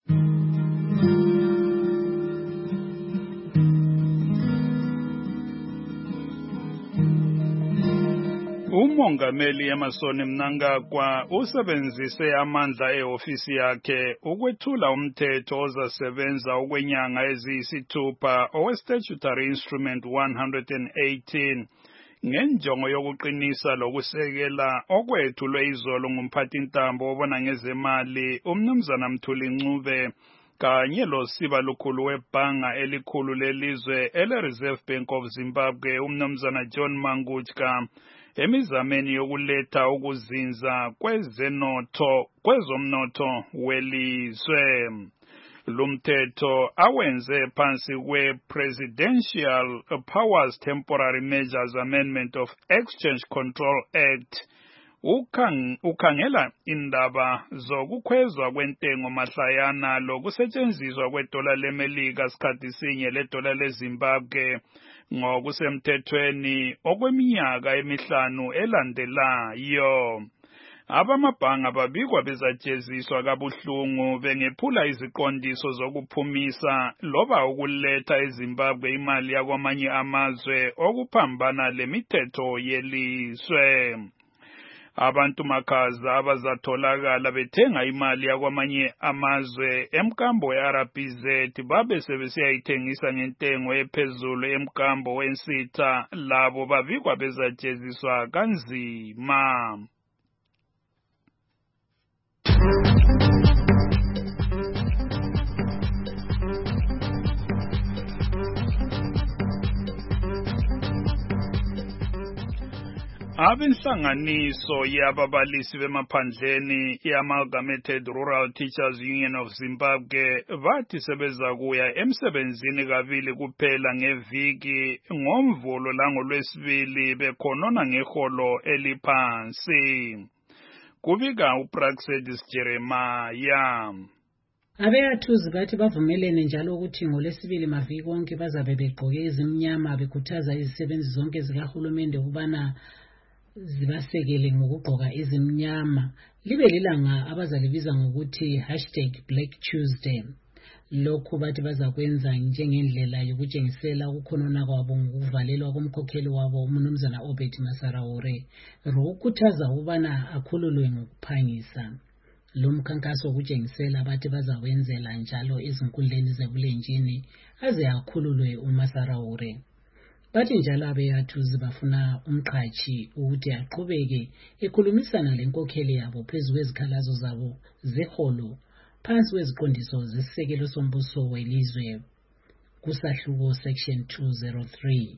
Umongameli Emmerson Mnangagwa usebenzise amandla ehofisi yakhe ukwethula umthetho ozasebenza okwenyanga eziyisithupha owe-Statutory Instrument one hundred eighteen ngenjongo yokuqinisa lokusekela okwethulwe izolo ngumphathintambo obona ngezemali uMnumzana Mthuli Ncube kanye losiba lukhulu webhanga elikhulu lelizwe ele-Reserve Bank of Zimbabwe uMnumzana John Mangutska emizameni yokuletha ukuzinza kwezenotho kwezomnotho welizwe. Lumthetho awenze phansi kwe-Presidential Powers Temporary Measures Amendment of Exchange Control Act ukang, ukhangela indaba zokukhwezwa kwentengo mahlayana lokusetshenziswa kwedola leMelika sikhathi sinye ledola leZimbabwe ngokusemthethweni okweminyaka emihlanu elandelayo. Abamabhanga babikwa bezajeziswa kabuhlungu bengephula iziqondiso zokuphumisa loba ukuletha eZimbabwe imali yakwamanye amazwe okuphambana lemithetho yelizwe. Abantu makhaza abazatholakala bethenga imali yakwamanye amazwe emkambo we-R B Z babe sebesiyayithengisa ngentengo ephezulu emkambo wensitha labo babikwa bezajeziswa kanzima. Abenhlanganiso yababalisi bemaphandleni i-Amalgamated Rural Teachers Union of Zimbabwe bathi sebeza kuya emsebenzini kabili kuphela ngeviki ngoMvulo langolwesibili bekhonona ngeholo eliphansi. Kubika uPraxedis Jeremiah. Abeyathuzi bathi bavumelene njalo ukuthi ngolesibili maviki konke bazabe begqoke ezimnyama bekhuthaza izisebenzi zonke zikahulumende ukubana zibasekele ngokugqoka ezimnyama. Libe lilanga abazalibiza ngokuthi hashtag Black Tuesday. Lokhu bathi bazakwenza njengendlela yokutshengisela ukukhonona kwabo ngokuvalelwa komkhokheli wabo uMnumzana Obed Masaraure ukukhuthaza ukubana akhululwe ngokuphangisa. Lo mkhankaso wokutshengisela bathi bazawenzela njalo ezinkundleni zebulenjini aze akhululwe uMasaraure. Bathi njalo abeyathuzi bafuna umqhatshi ukuthi aqhubeke ekhulumisana lenkokheli yabo phezu kwezikhalazo zabo zeholo phansi kweziqondiso zesisekelo sombuso welizwe kusahluko section two oh three.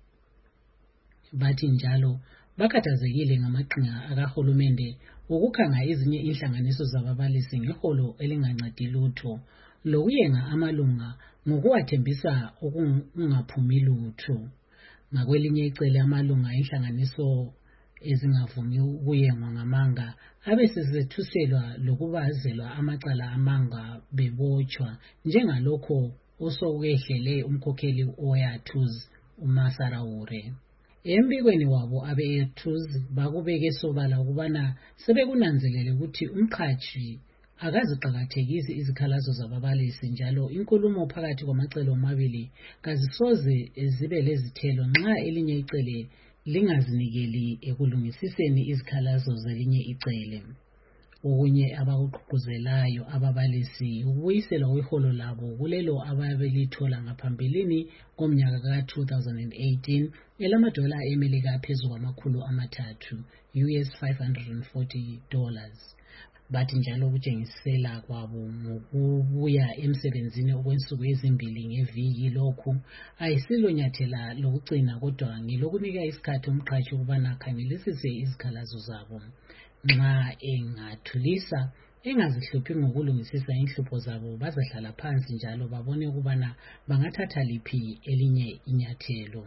Bathi njalo bakhathazekile ngamaqhinga akahulumende ukukhanga ezinye inhlanganiso zababalisi ngeholo elingancedi lutho lokuyenga amalunga ngokuwathembisa okungaphumi lutho. Ngakwelinye icele amalunga inhlanganiso ezingavumi ukuyengwa ngamanga abesesethuselwa lokubazelwa amacala amanga bebotshwa njengalokho osokwehlele umkhokheli oyathuzi uMasaraure. Embikweni wabo abeyathuzi bakubeke sobala ukubana sebekunanzelele ukuthi umqhatshi akaziqakathekisi izikhalazo zababalisi njalo inkulumo phakathi kwamacele omabili kazisoze zibe lezithelo nxa elinye icele lingazinikeli ekulungisiseni izikhalazo zelinye icele. Okunye abakuqhuquzelayo ababalisi ukubuyiselwa kweholo labo kulelo ababelithola ngaphambilini komnyaka ka two thousand eighteen elamadola emelika aphezulu kwamakhulu amathathu U S five hundred forty dollars. Bathi njalo ukutshengisela kwabo ngokubuya emsebenzini okwensuku ezimbili ngeviki lokhu ayisilo nyathela lokugcina kodwa ngilokunika isikhathi umqhashi ukubana akhangelisise izikhalazo zabo. Nxa engathulisa engazihluphi ngokulungisisa inhlupho zabo bazahlala phansi njalo babone ukubana bangathatha liphi elinye inyathelo.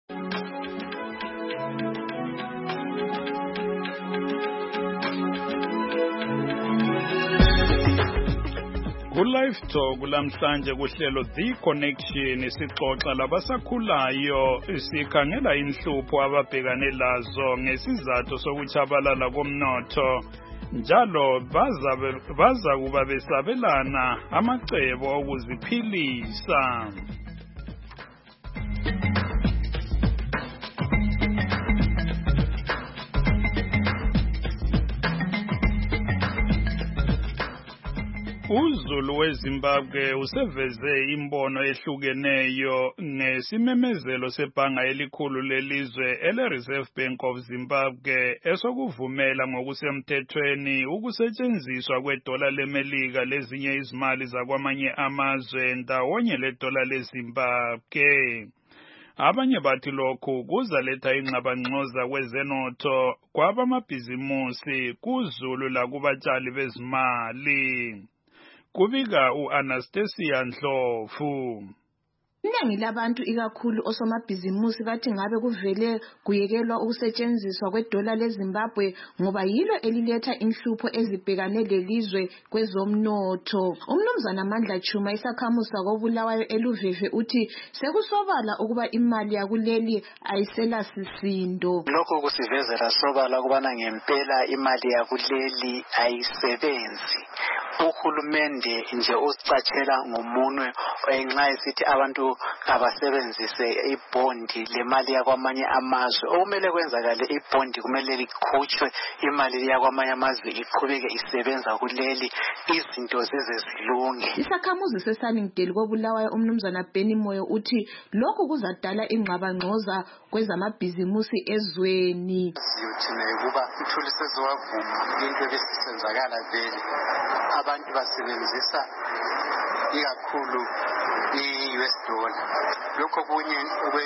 Ku-Live Talk lamhlanje kuhlelo The Connection sixoxa labasakhulayo sikhangela inhlupho ababhekane lazo ngesizathu sokutshabalala komnotho njalo baza kuba besabelana amacebo okuziphilisa. UZulu weZimbabwe useveze imbono ehlukeneyo ngesimemezelo sebhanga elikhulu lelizwe ele-Reserve Bank of Zimbabwe esokuvumela ngokusemthethweni ukusetshenziswa kwedola lemelika lezinye izimali zakwamanye amazwe ndawonye ledola leZimbabwe. Abanye bathi lokhu kuzaletha ingxabangxoza kwezenotho kwabamabhizimusi kuZulu lakubatshali bezimali. Kubika u-Anastasia Ndlovu. Iningi labantu ikakhulu osomabhizimusi bathi ngabe kuvele kuyekelwa ukusetshenziswa kwedola leZimbabwe ngoba yilo eliletha inhlupho ezibhekane lelizwe kwezomnotho. Umnumzana Mandla Chuma isakhamusa koBulawayo eLuveve uthi sekusobala ukuba imali yakuleli ayisela sisindo. Lokho kusivezela sobala ukubana ngempela imali yakuleli ayisebenzi. Uhulumende nje usicatshela ngomunwe enxa esithi abantu abasebenzise ibondi lemali yakwamanye amazwe. Okumele kwenzakale ibondi kumele likhutshwe imali yakwamanye amazwe iqhubeke isebenza kuleli izinto zize zilunge. Isakhamuzi seSunnyngdale koBulawayo umnumzana Benny Moyo uthi lokhu kuzadala ingxabangxoza kwezamabhizimusi ezweni. Thina kuba uthulise zowavuma into ebesisenzakala vele abantu basebenzisa ikakhulu i-U S dollar. Lokho kunye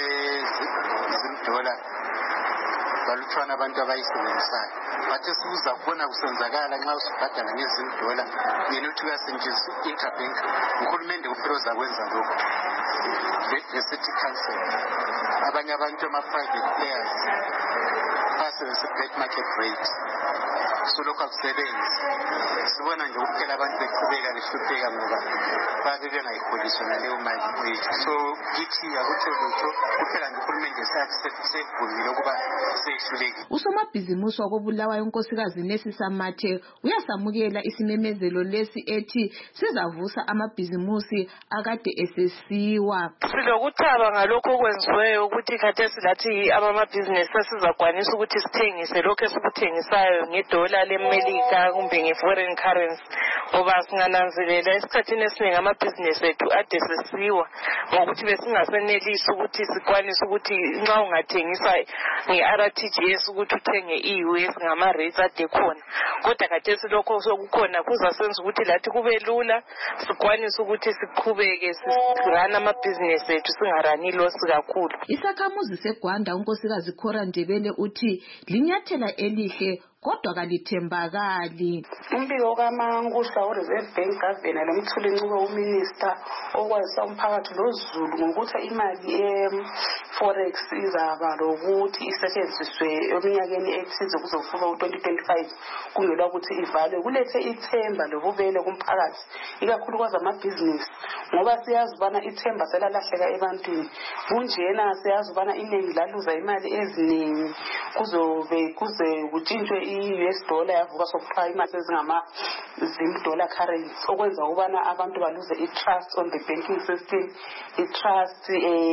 kwezimdola balutshwana abantu abayisebenzisayo. Bathe sibuza kubona kusenzakala nxa usibhadala ngezimdola yena uthi uyasetshenziswa interbank. Uhulumende kuphela uzakwenza lokho. The city council abanye abantu ama-private players basebenzisa black market rates. So lokho akusebenzi. Sibona nje kuphela abantu beqhubeka behlupheka ngoba babe bengayiholiswa naleyo mali yethu. So kithi akutho lutho kuphela nje uhulumende sekuvumile ukuba sehlulekile. Usomabhizimusi wakoBulawayo unkosikazi Nesi Samathe uyasamukela isimemezelo lesi ethi sizavusa amabhizimusi akade esesiwa. Silokuthaba ngalokho okwenziweyo ukuthi khathesi lathi amabhizinisi asizakwanisa ukuthi sithengise lokho esikuthengisayo ngedola lemelika kumbe nge-foreign currency. Ngoba singananzelela esikhathini esiningi amabhizinisi ethu ade sesiwa ngokuthi besingasenelisi ukuthi sikwanise ukuthi nxa ungathengisa nge-R T G S ukuthi uthenge i-U S ngama-rates ade khona. Kodwa khathesi lokho sokukhona kuzasenza ukuthi lathi kube lula sikwanise ukuthi siqhubeke sirana amabhizinisi ethu singarani losi kakhulu. Isakhamuzi seGwanda unkosikazi Khora Ndebele uthi linyathela elihle kodwa kalithembakali. Umbiko kaMangusa uReserve Bank Governor lomthuli ncube uMinister okwazisa umphakathi loZulu ngokuthi imali e-forex izaba lokuthi isetshenziswe eminyakeni ethize kuzofika u-twenty twenty-five kungelwa ukuthi ivalwe kulethe ithemba lobubele kumphakathi ikakhulu kwazamabhizinisi ngoba siyazi ubana ithemba selalahleka ebantwini. Kunjena siyazi ubana iningi laluza imali eziningi kuzobe kuze kutshintshwe i-U S dollar yavuka sokuthiwa imali ezingama zim dollar currency okwenza ukubana abantu baluze i-trust on the banking system, i-trust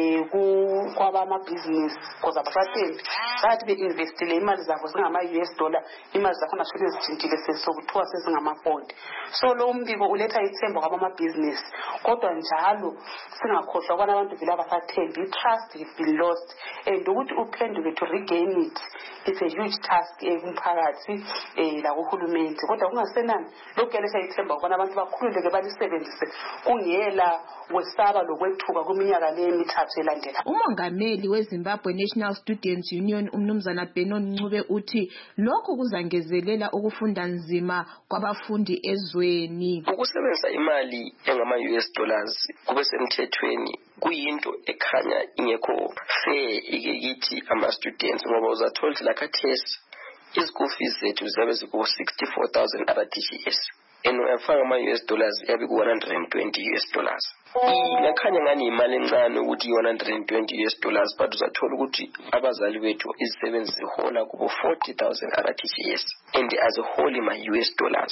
um kwabamabhizinisi because abasathembi bathi be-investile imali zabo zingama-U S dollar imali zakhona sele zitshintshile sokuthiwa sezingama-bond. So lo mbiko uletha ithemba kwabamabhizinisi kodwa njalo singakhohlwa ukubana abantu vele abasathembi i-trust has been lost and ukuthi uphenduke to regain it it's a huge task kumphakathi um lakuhulumende kodwa kungasenani lokhu kuyaletha ithemba ukubana abantu bakhululeke balisebenzise kungela kwesaba lokwethuka kwiminyaka le emithathu elandela. Umongameli weZimbabwe National Students Union umnumzana Benon Ncube uthi lokhu kuzangezelela ukufunda nzima kwabafundi ezweni. Ukusebenzisa imali engama-U S dollars kube semthethweni kuyinto ekhanya ingekho fair ikithi ama-students ngoba uzathola ukuthi lakhathesi i-school fees zethu ziyabe ziku-sixty-four thousand R T G S and uyafaka ama-U S dollars yabe ku-one hundred twenty U S dollars. Ingakhanya ngani imali encane ukuthi one hundred twenty U S dollars but uzathola ukuthi abazali bethu izisebenzi zihola kubo forty thousand R T G S and as a whole ima-U S dollars.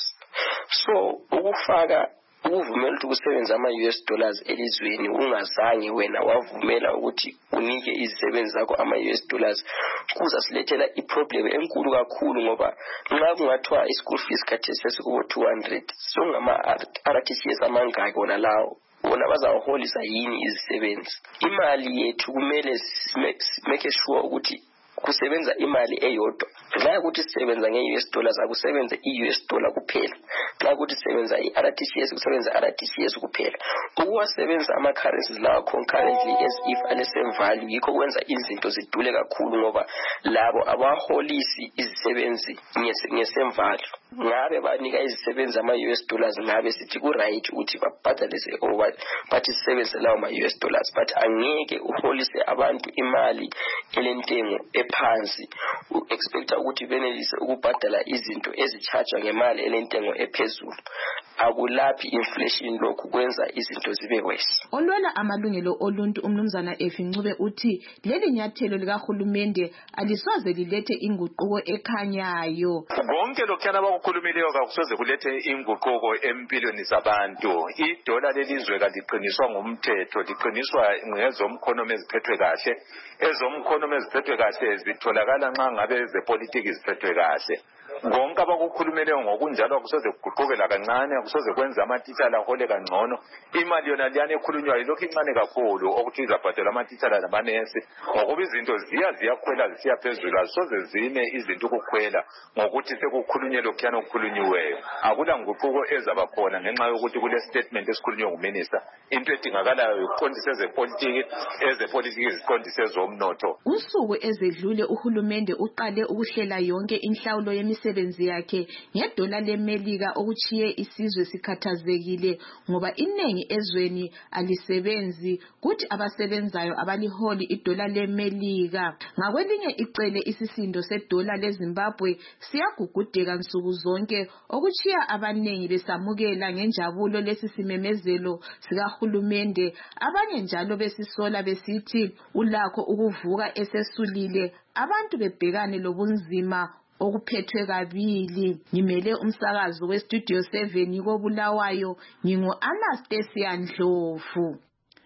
So ukufaka ukuvumela ukuthi kusebenza ama-U S dollars elizweni ungazange wena wavumela ukuthi unike izisebenzi zakho ama-U S dollars kuzasilethela iproblem enkulu kakhulu ngoba nxa kungathiwa i-school fees khathesi sesikubo two hundred sokungama-R T G S amangaki wona lawo bona bazawaholisa yini izisebenzi. Imali yethu kumele make sure ukuthi kusebenza imali eyodwa. Nxa ukuthi sisebenza nge-U S dollars akusebenze i-U S dollar kuphela. Nxa ukuthi sisebenza i-R T G S kusebenza R T G S kuphela. Ukuwasebenza ama-currencies lawa concurrently as if ane-same value yikho kwenza izinto zidule kakhulu ngoba labo abaholisi izisebenzi nge-same value. Ngabe banika izisebenzi ama-U S dollars ngabe sithi ku-right ukuthi babhadalise or bathi sisebenzise lawo ma-U S dollars but angeke uholise abantu imali elentengo ephansi u-expecta ukuthi benelise ukubhadala izinto ezichargewa ngemali elentengo ephezulu. Akulaphi inflation lokhu kwenza izinto zibe worse. Olwela amalungelo oluntu umnumzana Efi Ncube uthi leli nyathelo likahulumende alisoze lilethe inguquko ekhanyayo. Konke lokhuyana abakukhulumileyo kakusoze kulethe inguquko empilweni zabantu. Idola lelizwe kaliqiniswa ngumthetho, liqiniswa ngezomkhonomi eziphethwe kahle. Ezomkhonomi eziphethwe kahle zitholakala nxa ngabe ezepolitiki ziphethwe kahle. Konke abakukhulumileyo ngokunjalo akusoze kuguqukela kancane, akusoze kwenza amatitshala ahole kangcono. Imali yona liyana ekhulunywayo lokhu incane kakhulu okuthi izabhadela amatitshala namanesi ngokuba izinto ziya ziyakhwela zisiya phezulu azisoze zime izinto ukukhwela ngokuthi sekukhulunywe lokhuyana okukhulunyiweyo. Akula nguquko ezaba khona ngenxa yokuthi kule statement esikhulunywe nguminister into edingakalayo ukuqondisa ezepolitiki ezepolitiki ziqondise ezomnotho. Usuku ezedlule uhulumende uqale ukuhlela yonke inhlawulo yemisebenzi yakhe ngedola leMelika okuchiye isizwe sikhathazekile ngoba inengi ezweni alisebenzi kuthi abasebenzayo abaliholi idola leMelika. Ngakwelinye icele isisindo sedola leZimbabwe siyagugudeka nsuku zonke okuchiya abanengi besamukela ngenjabulo lesi simemezelo sikahulumende, abanye njalo besisola besithi ulakho ukuvuka esesulile abantu bebhekane lobunzima okuphethwe kabili. Ngimele umsakazo westudio seven koBulawayo ngingu-Anastasia Ndlovu.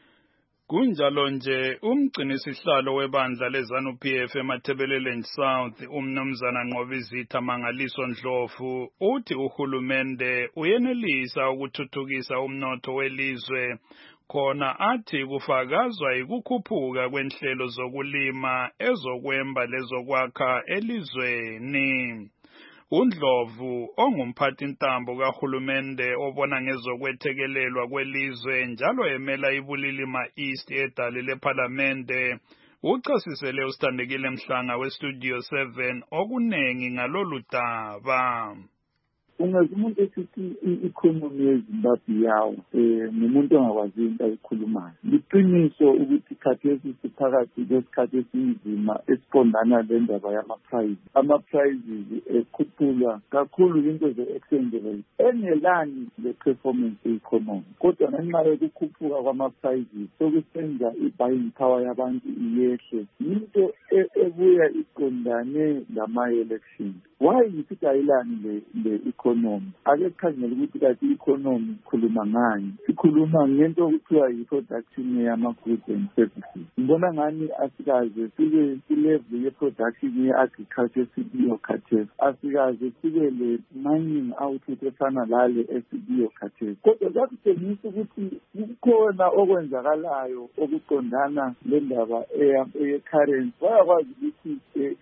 Kunjalo nje umgcinisihlalo webandla leZANU-P F eMathebeleleni South umnumzana Nqobizitha Mangaliso Ndlovu uthi uhulumende uyenelisa ukuthuthukisa umnotho welizwe khona athi kufakazwa ikukhuphuka kwenhlelo zokulima ezokwemba lezokwakha elizweni. uNdlovu ongumphathi ntambo kahulumende obona ngezokwethekelelwa kwelizwe njalo emela iBulilima East edale leParlamente uchasisele uStandekile Mhlanga weStudio seven okunengi ngalolu daba. ungaze umuntu esithi i-economy yeZimbabwe yawo um ngumuntu ongakwazi into ayikhulumayo. Liqiniso ukuthi khathesi siphakathi kwesikhathi esinzima esiqondana le ndaba yama-prize. Ama-prizes ekhuphulwa kakhulu into ze-exchange rate engelani le-performance ye-economy. Kodwa ngenxa yokukhuphuka kwama-prizes sokusenza i-buying power yabantu iyehle. Into ebuya iqondane lama-election. Why isithi ayilani le-economy? Ake sikhangele ukuthi kathi i-economy ikhuluma ngani. Sikhuluma ngento okuthiwa yi-production yama-goods and services. Ngibona ngani asikaze sibe ilevel ye-production ye-agriculture sibiyo khathesi. Asikaze sibe le-mining output efana lale esibiyo khathesi. Kodwa kuyakutshengisa ukuthi kukhona okwenzakalayo okuqondana le ndaba eye-currency. Bayakwazi ukuthi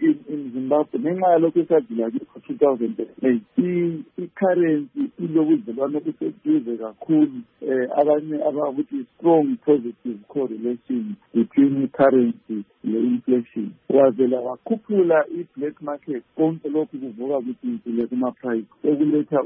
in Zimbabwe ngenxa yalokho esadlula kikho two thousand eight i-currency ilobudlelwano obuseduze kakhulu, abanye abakuthi strong positive correlation between i-currency le-inflation. Wazela wakhuphula i-black market konke lokhu kuvuka kuthintile kuma-price okuletha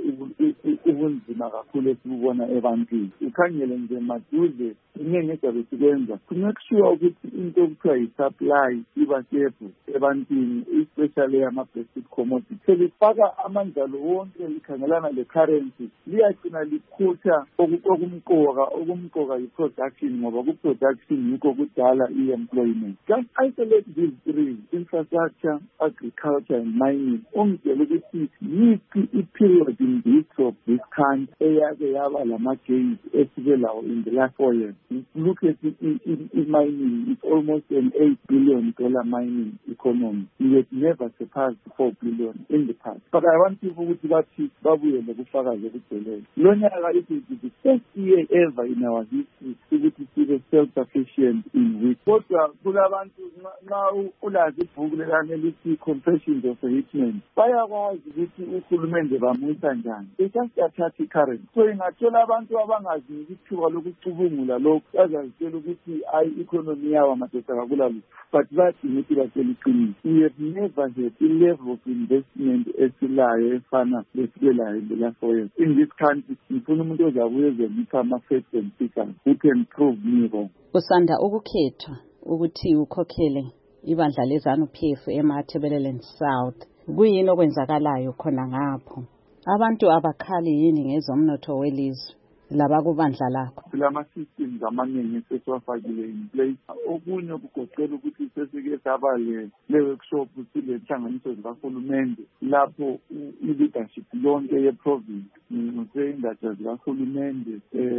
ubunzima kakhulu esibubona ebantwini. Ukhangele nje maduze inenge ezabe sikwenza to-make sure ukuthi into okuthiwa yi-supply iba stable ebantwini, especially ama-basic commodity. Selifaka amandlalo wonke likhangelana le-currency liyagcina likhutha okumqoka okumqoka yi-production ngoba ku-production yikho kudala i-employment. Just isolate these three, infrastructure, agriculture and mining. Umdela ukuthi yiphi i-period in this of this country eyake yaba lama-gains esibe lawo in the last four years. Look at i-mining, it's almost an eight billion dollar mining economy. We have never surpassed four billion in the past. But I want people ukuthi bathi babuyele kufakaze kugcweleyo. Lo nyaka it is the first year ever in our history ukuthi sibe self-sufficient in wheat. Kodwa kulabantu nxa ulazi ibhuku lekane lithi Confessions of a Hitman, bayakwazi ukuthi uhulumende bamwisa njani. They just attack i-currency. So ingathola abantu abangaziniki ithuba lokucubungula lokhu bazazitshela ukuthi hayi i-economy yawo madoda kakulalo, but badinga ukuthi batshela iqiniso. We have never had a level of investment esilayo efana lesibelayo in the last four years. In this country, ngifuna umuntu ozabuye ezengipha ama-facts and figures who can prove me wrong. Usanda ukukhethwa ukuthi ukhokhele ibandla leZANU-P F eMatabeleland South. Kuyini okwenzakalayo khona ngapho? Abantu abakhali yini ngezomnotho welizwe laba kubandla lakho? Kulama systems amaningi sesiwafakile in place. Okunye kugoqela ukuthi sesike saba le workshop sile nhlanganiso zikahulumende lapho i-leadership yonke ye-province ngiyingatsha zikahulumende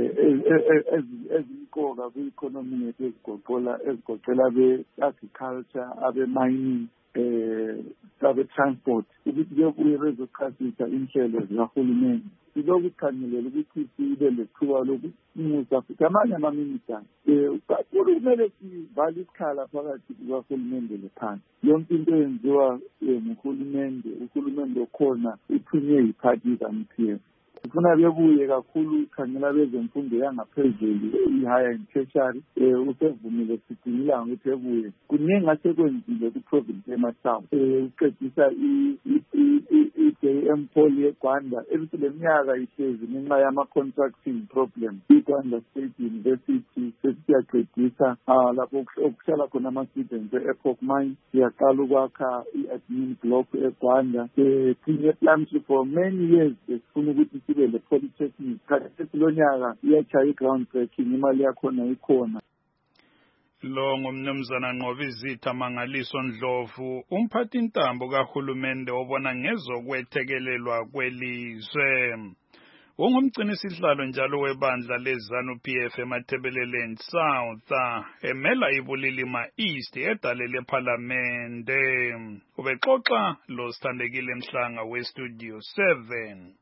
ezimqoka kwi-economy yethu ezigoqela ezigoqela be-agriculture, abe-mining, abe-transport ukuthi kuyobuye bezochasisa inhlelo zikahulumende. Siloku khangelela ukuthi sibe lethuba lokumusa futhi amanye amaminista um kumele sivale isikhala phakathi kukahulumende lephansi. Yonke into eyenziwa nguhulumende, uhulumende okhona uthunywe yiphathi ye-ZANU-P F. Sifuna bebuye kakhulu khangela bezemfundo yangaphezulu i-higher and tertiary. um usevumile sidingila ngokuthi ebuye kuningi asekwenzile ku-province yema-South. um uqedisa i-J M Paul yeGwanda ebithi le minyaka ihlezi ngenxa yama-contracting problem. IGwanda State University sesiyaqedisa lapho okuhlala khona ama-students e-Epoch Mine. Siyaqala ukwakha i-admin block eGwanda. Sinye plans for many years sifuna ukuthi sibe le polytechnic. Khathesi lo nyaka iyachaya i-ground breaking, imali yakhona ikhona. Lo ngumnumzana Nqobizitha Mangaliso Ndlovu, umphathi intambo kahulumende obona ngezokwethekelelwa kwelizwe. Ungumgcinisihlalo njalo webandla leZANU-P F eMatabeleland South, emela ibulilima East edale lephalamende. Ubexoxa lo Sithandekile Mhlanga we-Studio seven.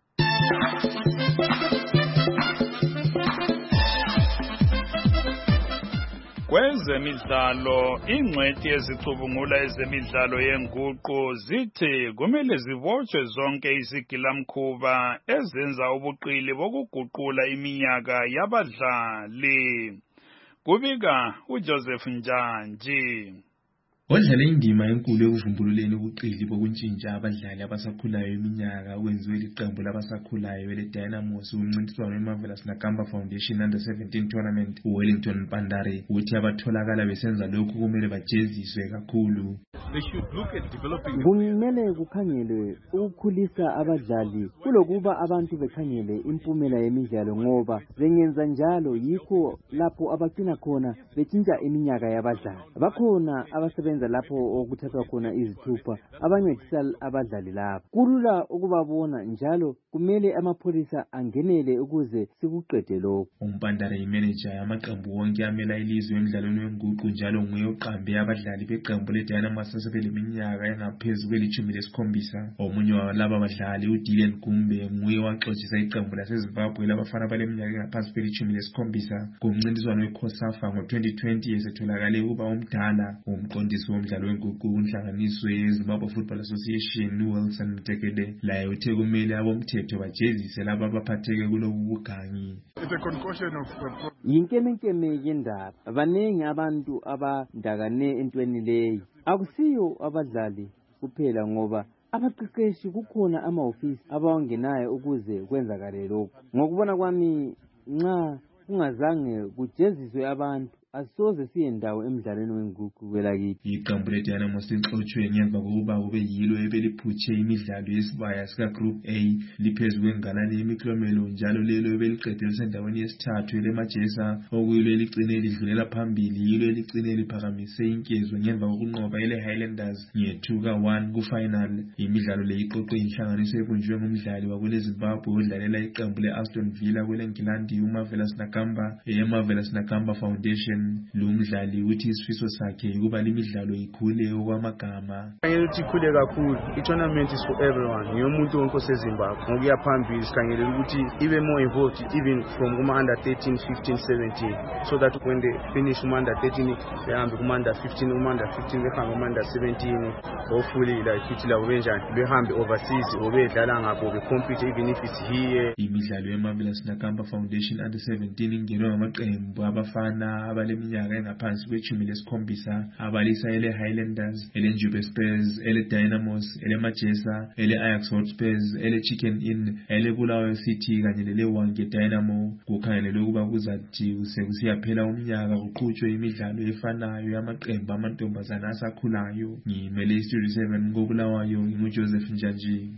Kwezemidlalo, ingcwethi ezicubungula ezemidlalo yenguqu zithi kumele zibotshwe zonke izigilamkhuba ezenza ubuqili bokuguqula iminyaka yabadlali. Kubika uJoseph Njanji. wadlala indima enkulu ekuvumbululeni ubuqili bokuntshintsha abadlali abasakhulayo iminyaka okwenziwe liqembu labasakhulayo le-Dynamos umncintiswano we-Marvelous Nakamba Foundation Under seventeen Tournament uWellington Mpandare uthi abatholakala besenza lokhu kumele bajeziswe kakhulu. Kumele kukhangelwe ukukhulisa abadlali kulokuba abantu bekhangele impumela yemidlalo ngoba bengenza njalo yikho lapho abagcina khona betshintsha iminyaka yabadlali. Bakhona abasebenza lapho okuthathwa khona izithupha abancedisa abadlali labo. Kulula ukubabona njalo kumele amapholisa angenele ukuze sikuqede lokho. Umpandare imanager yamaqembu wonke amela ilizwe emidlalweni wenguqu njalo nguye oqambe abadlali beqembu le-Dynamos asebeleminyaka engaphezu kwelitshumi lesikhombisa. Omunye walaba badlali uDylan Gumbe nguye waxoxisa iqembu laseZimbabwe labafana baleminyaka engaphansi kwelitshumi lesikhombisa kumncintiswano weCOSAFA ngo-twenty twenty esetholakale ukuba umdala umqondisi womdlalo wenguqu unhlanganiso yeZimbabwe Football Association uWilson Mtekede laye uthe kumele abomthetho bajezise laba abaphatheke kulobu bugangi. Yinkemenkeme yendaba baningi abantu abandakane entweni leyo akusiyo abadlali kuphela ngoba abaqeqeshi kukhona amahofisi abawangenayo ukuze kwenzakale lokho. Ngokubona kwami nxa kungazange kujeziswe abantu asoze siye ndawo emidlalweni wenguqu kwelakithi. Iqembu le-Dynamos lixotshwe ngemva kokuba kube yilo ebeliphutshe imidlalo yesibaya sika Group A liphezu kwengala lemiklomelo njalo lelo ebeliqede lisendaweni yesithathu elemajesa okuyilo eligcine lidlulela phambili yilo eligcine liphakamise inkezo ngemva kokunqoba ele-Highlanders nge-two ka one ku-final. Imidlalo le iqoqwe inhlanganiso ebunjwe ngumdlali wakule-Zimbabwe odlalela iqembu le-Aston Villa kwele-Ngilandi uMarvelous Nakamba ye-Marvelous Nakamba Foundation. Lumdlali uthi isifiso sakhe ukuba limidlalo ikhule okwamagama. Sikhangele ukuthi ikhule kakhulu. I-tournament is for everyone. Ngiyomuntu wonke oseZimbabwe. Ngokuya phambili sikhangele ukuthi ibe more involved even from kuma-under thirteen, fifteen, seventeen so that when they finish kuma-under thirteen behambe kuma-under fifteen, kuma-under fifteen behambe kuma-under seventeen hopefully like futhi labo benjani behambe overseas obedlala ngapho becompete even if it's here. Imidlalo ye-Marvelous Nakamba Foundation Under seventeen ingenwe ngamaqembu abafana abale iminyaka engaphansi kwetshumi lesikhombisa abalisa ele-Highlanders, ele-Njube Spurs, ele-Dynamos, ele-Majesa, ele-Ajax Hotspurs, ele-Chicken Inn, ele-Bulawayo City kanye lele-Hwange Dynamo. Kukhangelelwe ukuba kuzathi sekusiyaphela umnyaka kuqhutshwe imidlalo efanayo yamaqembu amantombazana asakhulayo. Ngimele iStudio seven koBulawayo nginguJoseph Njanji.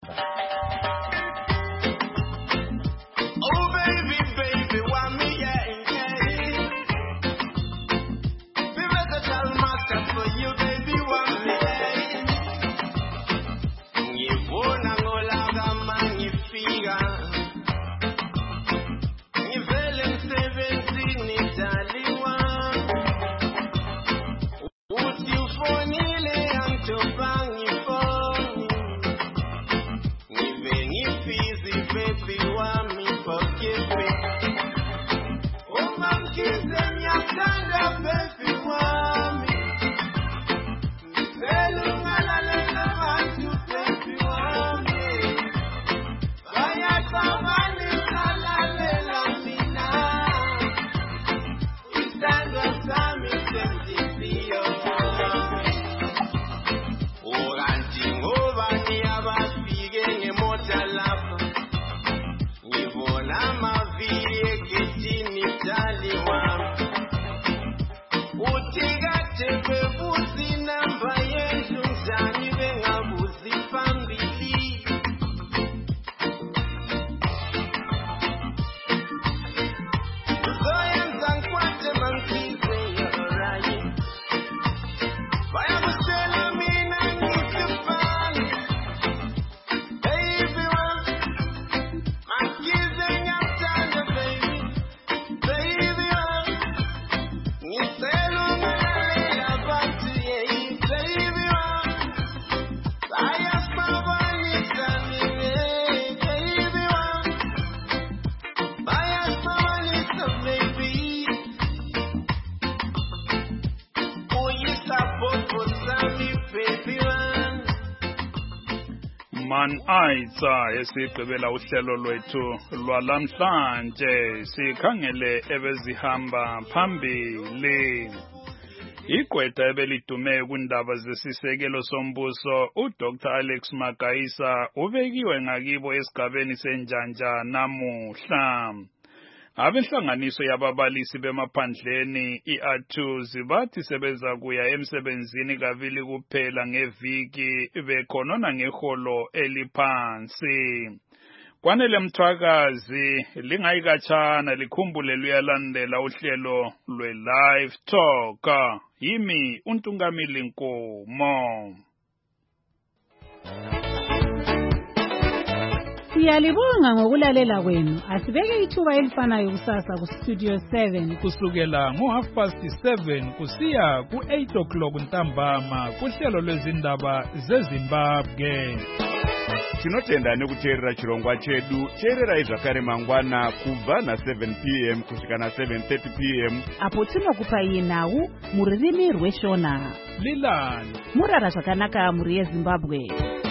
Man aitsa esigqibela uhlelo lwethu lwalamhlanje sikhangele ebezihamba phambili. Igqwetha ebelidume kundaba zesisekelo sombuso uDr Alex Magaisa ubekiwe ngakibo esigabeni senjanja namuhla. Abenhlanganiso yababalisi bemaphandleni i-A T U zibathi sebeza kuya emsebenzini kabili kuphela ngeviki bekhonona ngeholo eliphansi. Kwanele Mthwakazi lingayikatshana likhumbule luyalandela uhlelo lwe-Live Talk. Yimi uNtungamili Nkomo. Siyalibonga ngokulalela kwenu. Asibeke ithuba elifanayo kusasa ku Studio seven kusukela ngo half past seven kusiya ku eight o'clock ntambama kuhlelo lwezindaba zeZimbabwe. Tinotenda nekuteerera chirongwa chedu. Teererai zvakare mangwana kubva na seven p m kusvika na seven thirty p m apo tinokupai nhau muririmi rweshona. Lilani murara zvakanaka muri yeZimbabwe.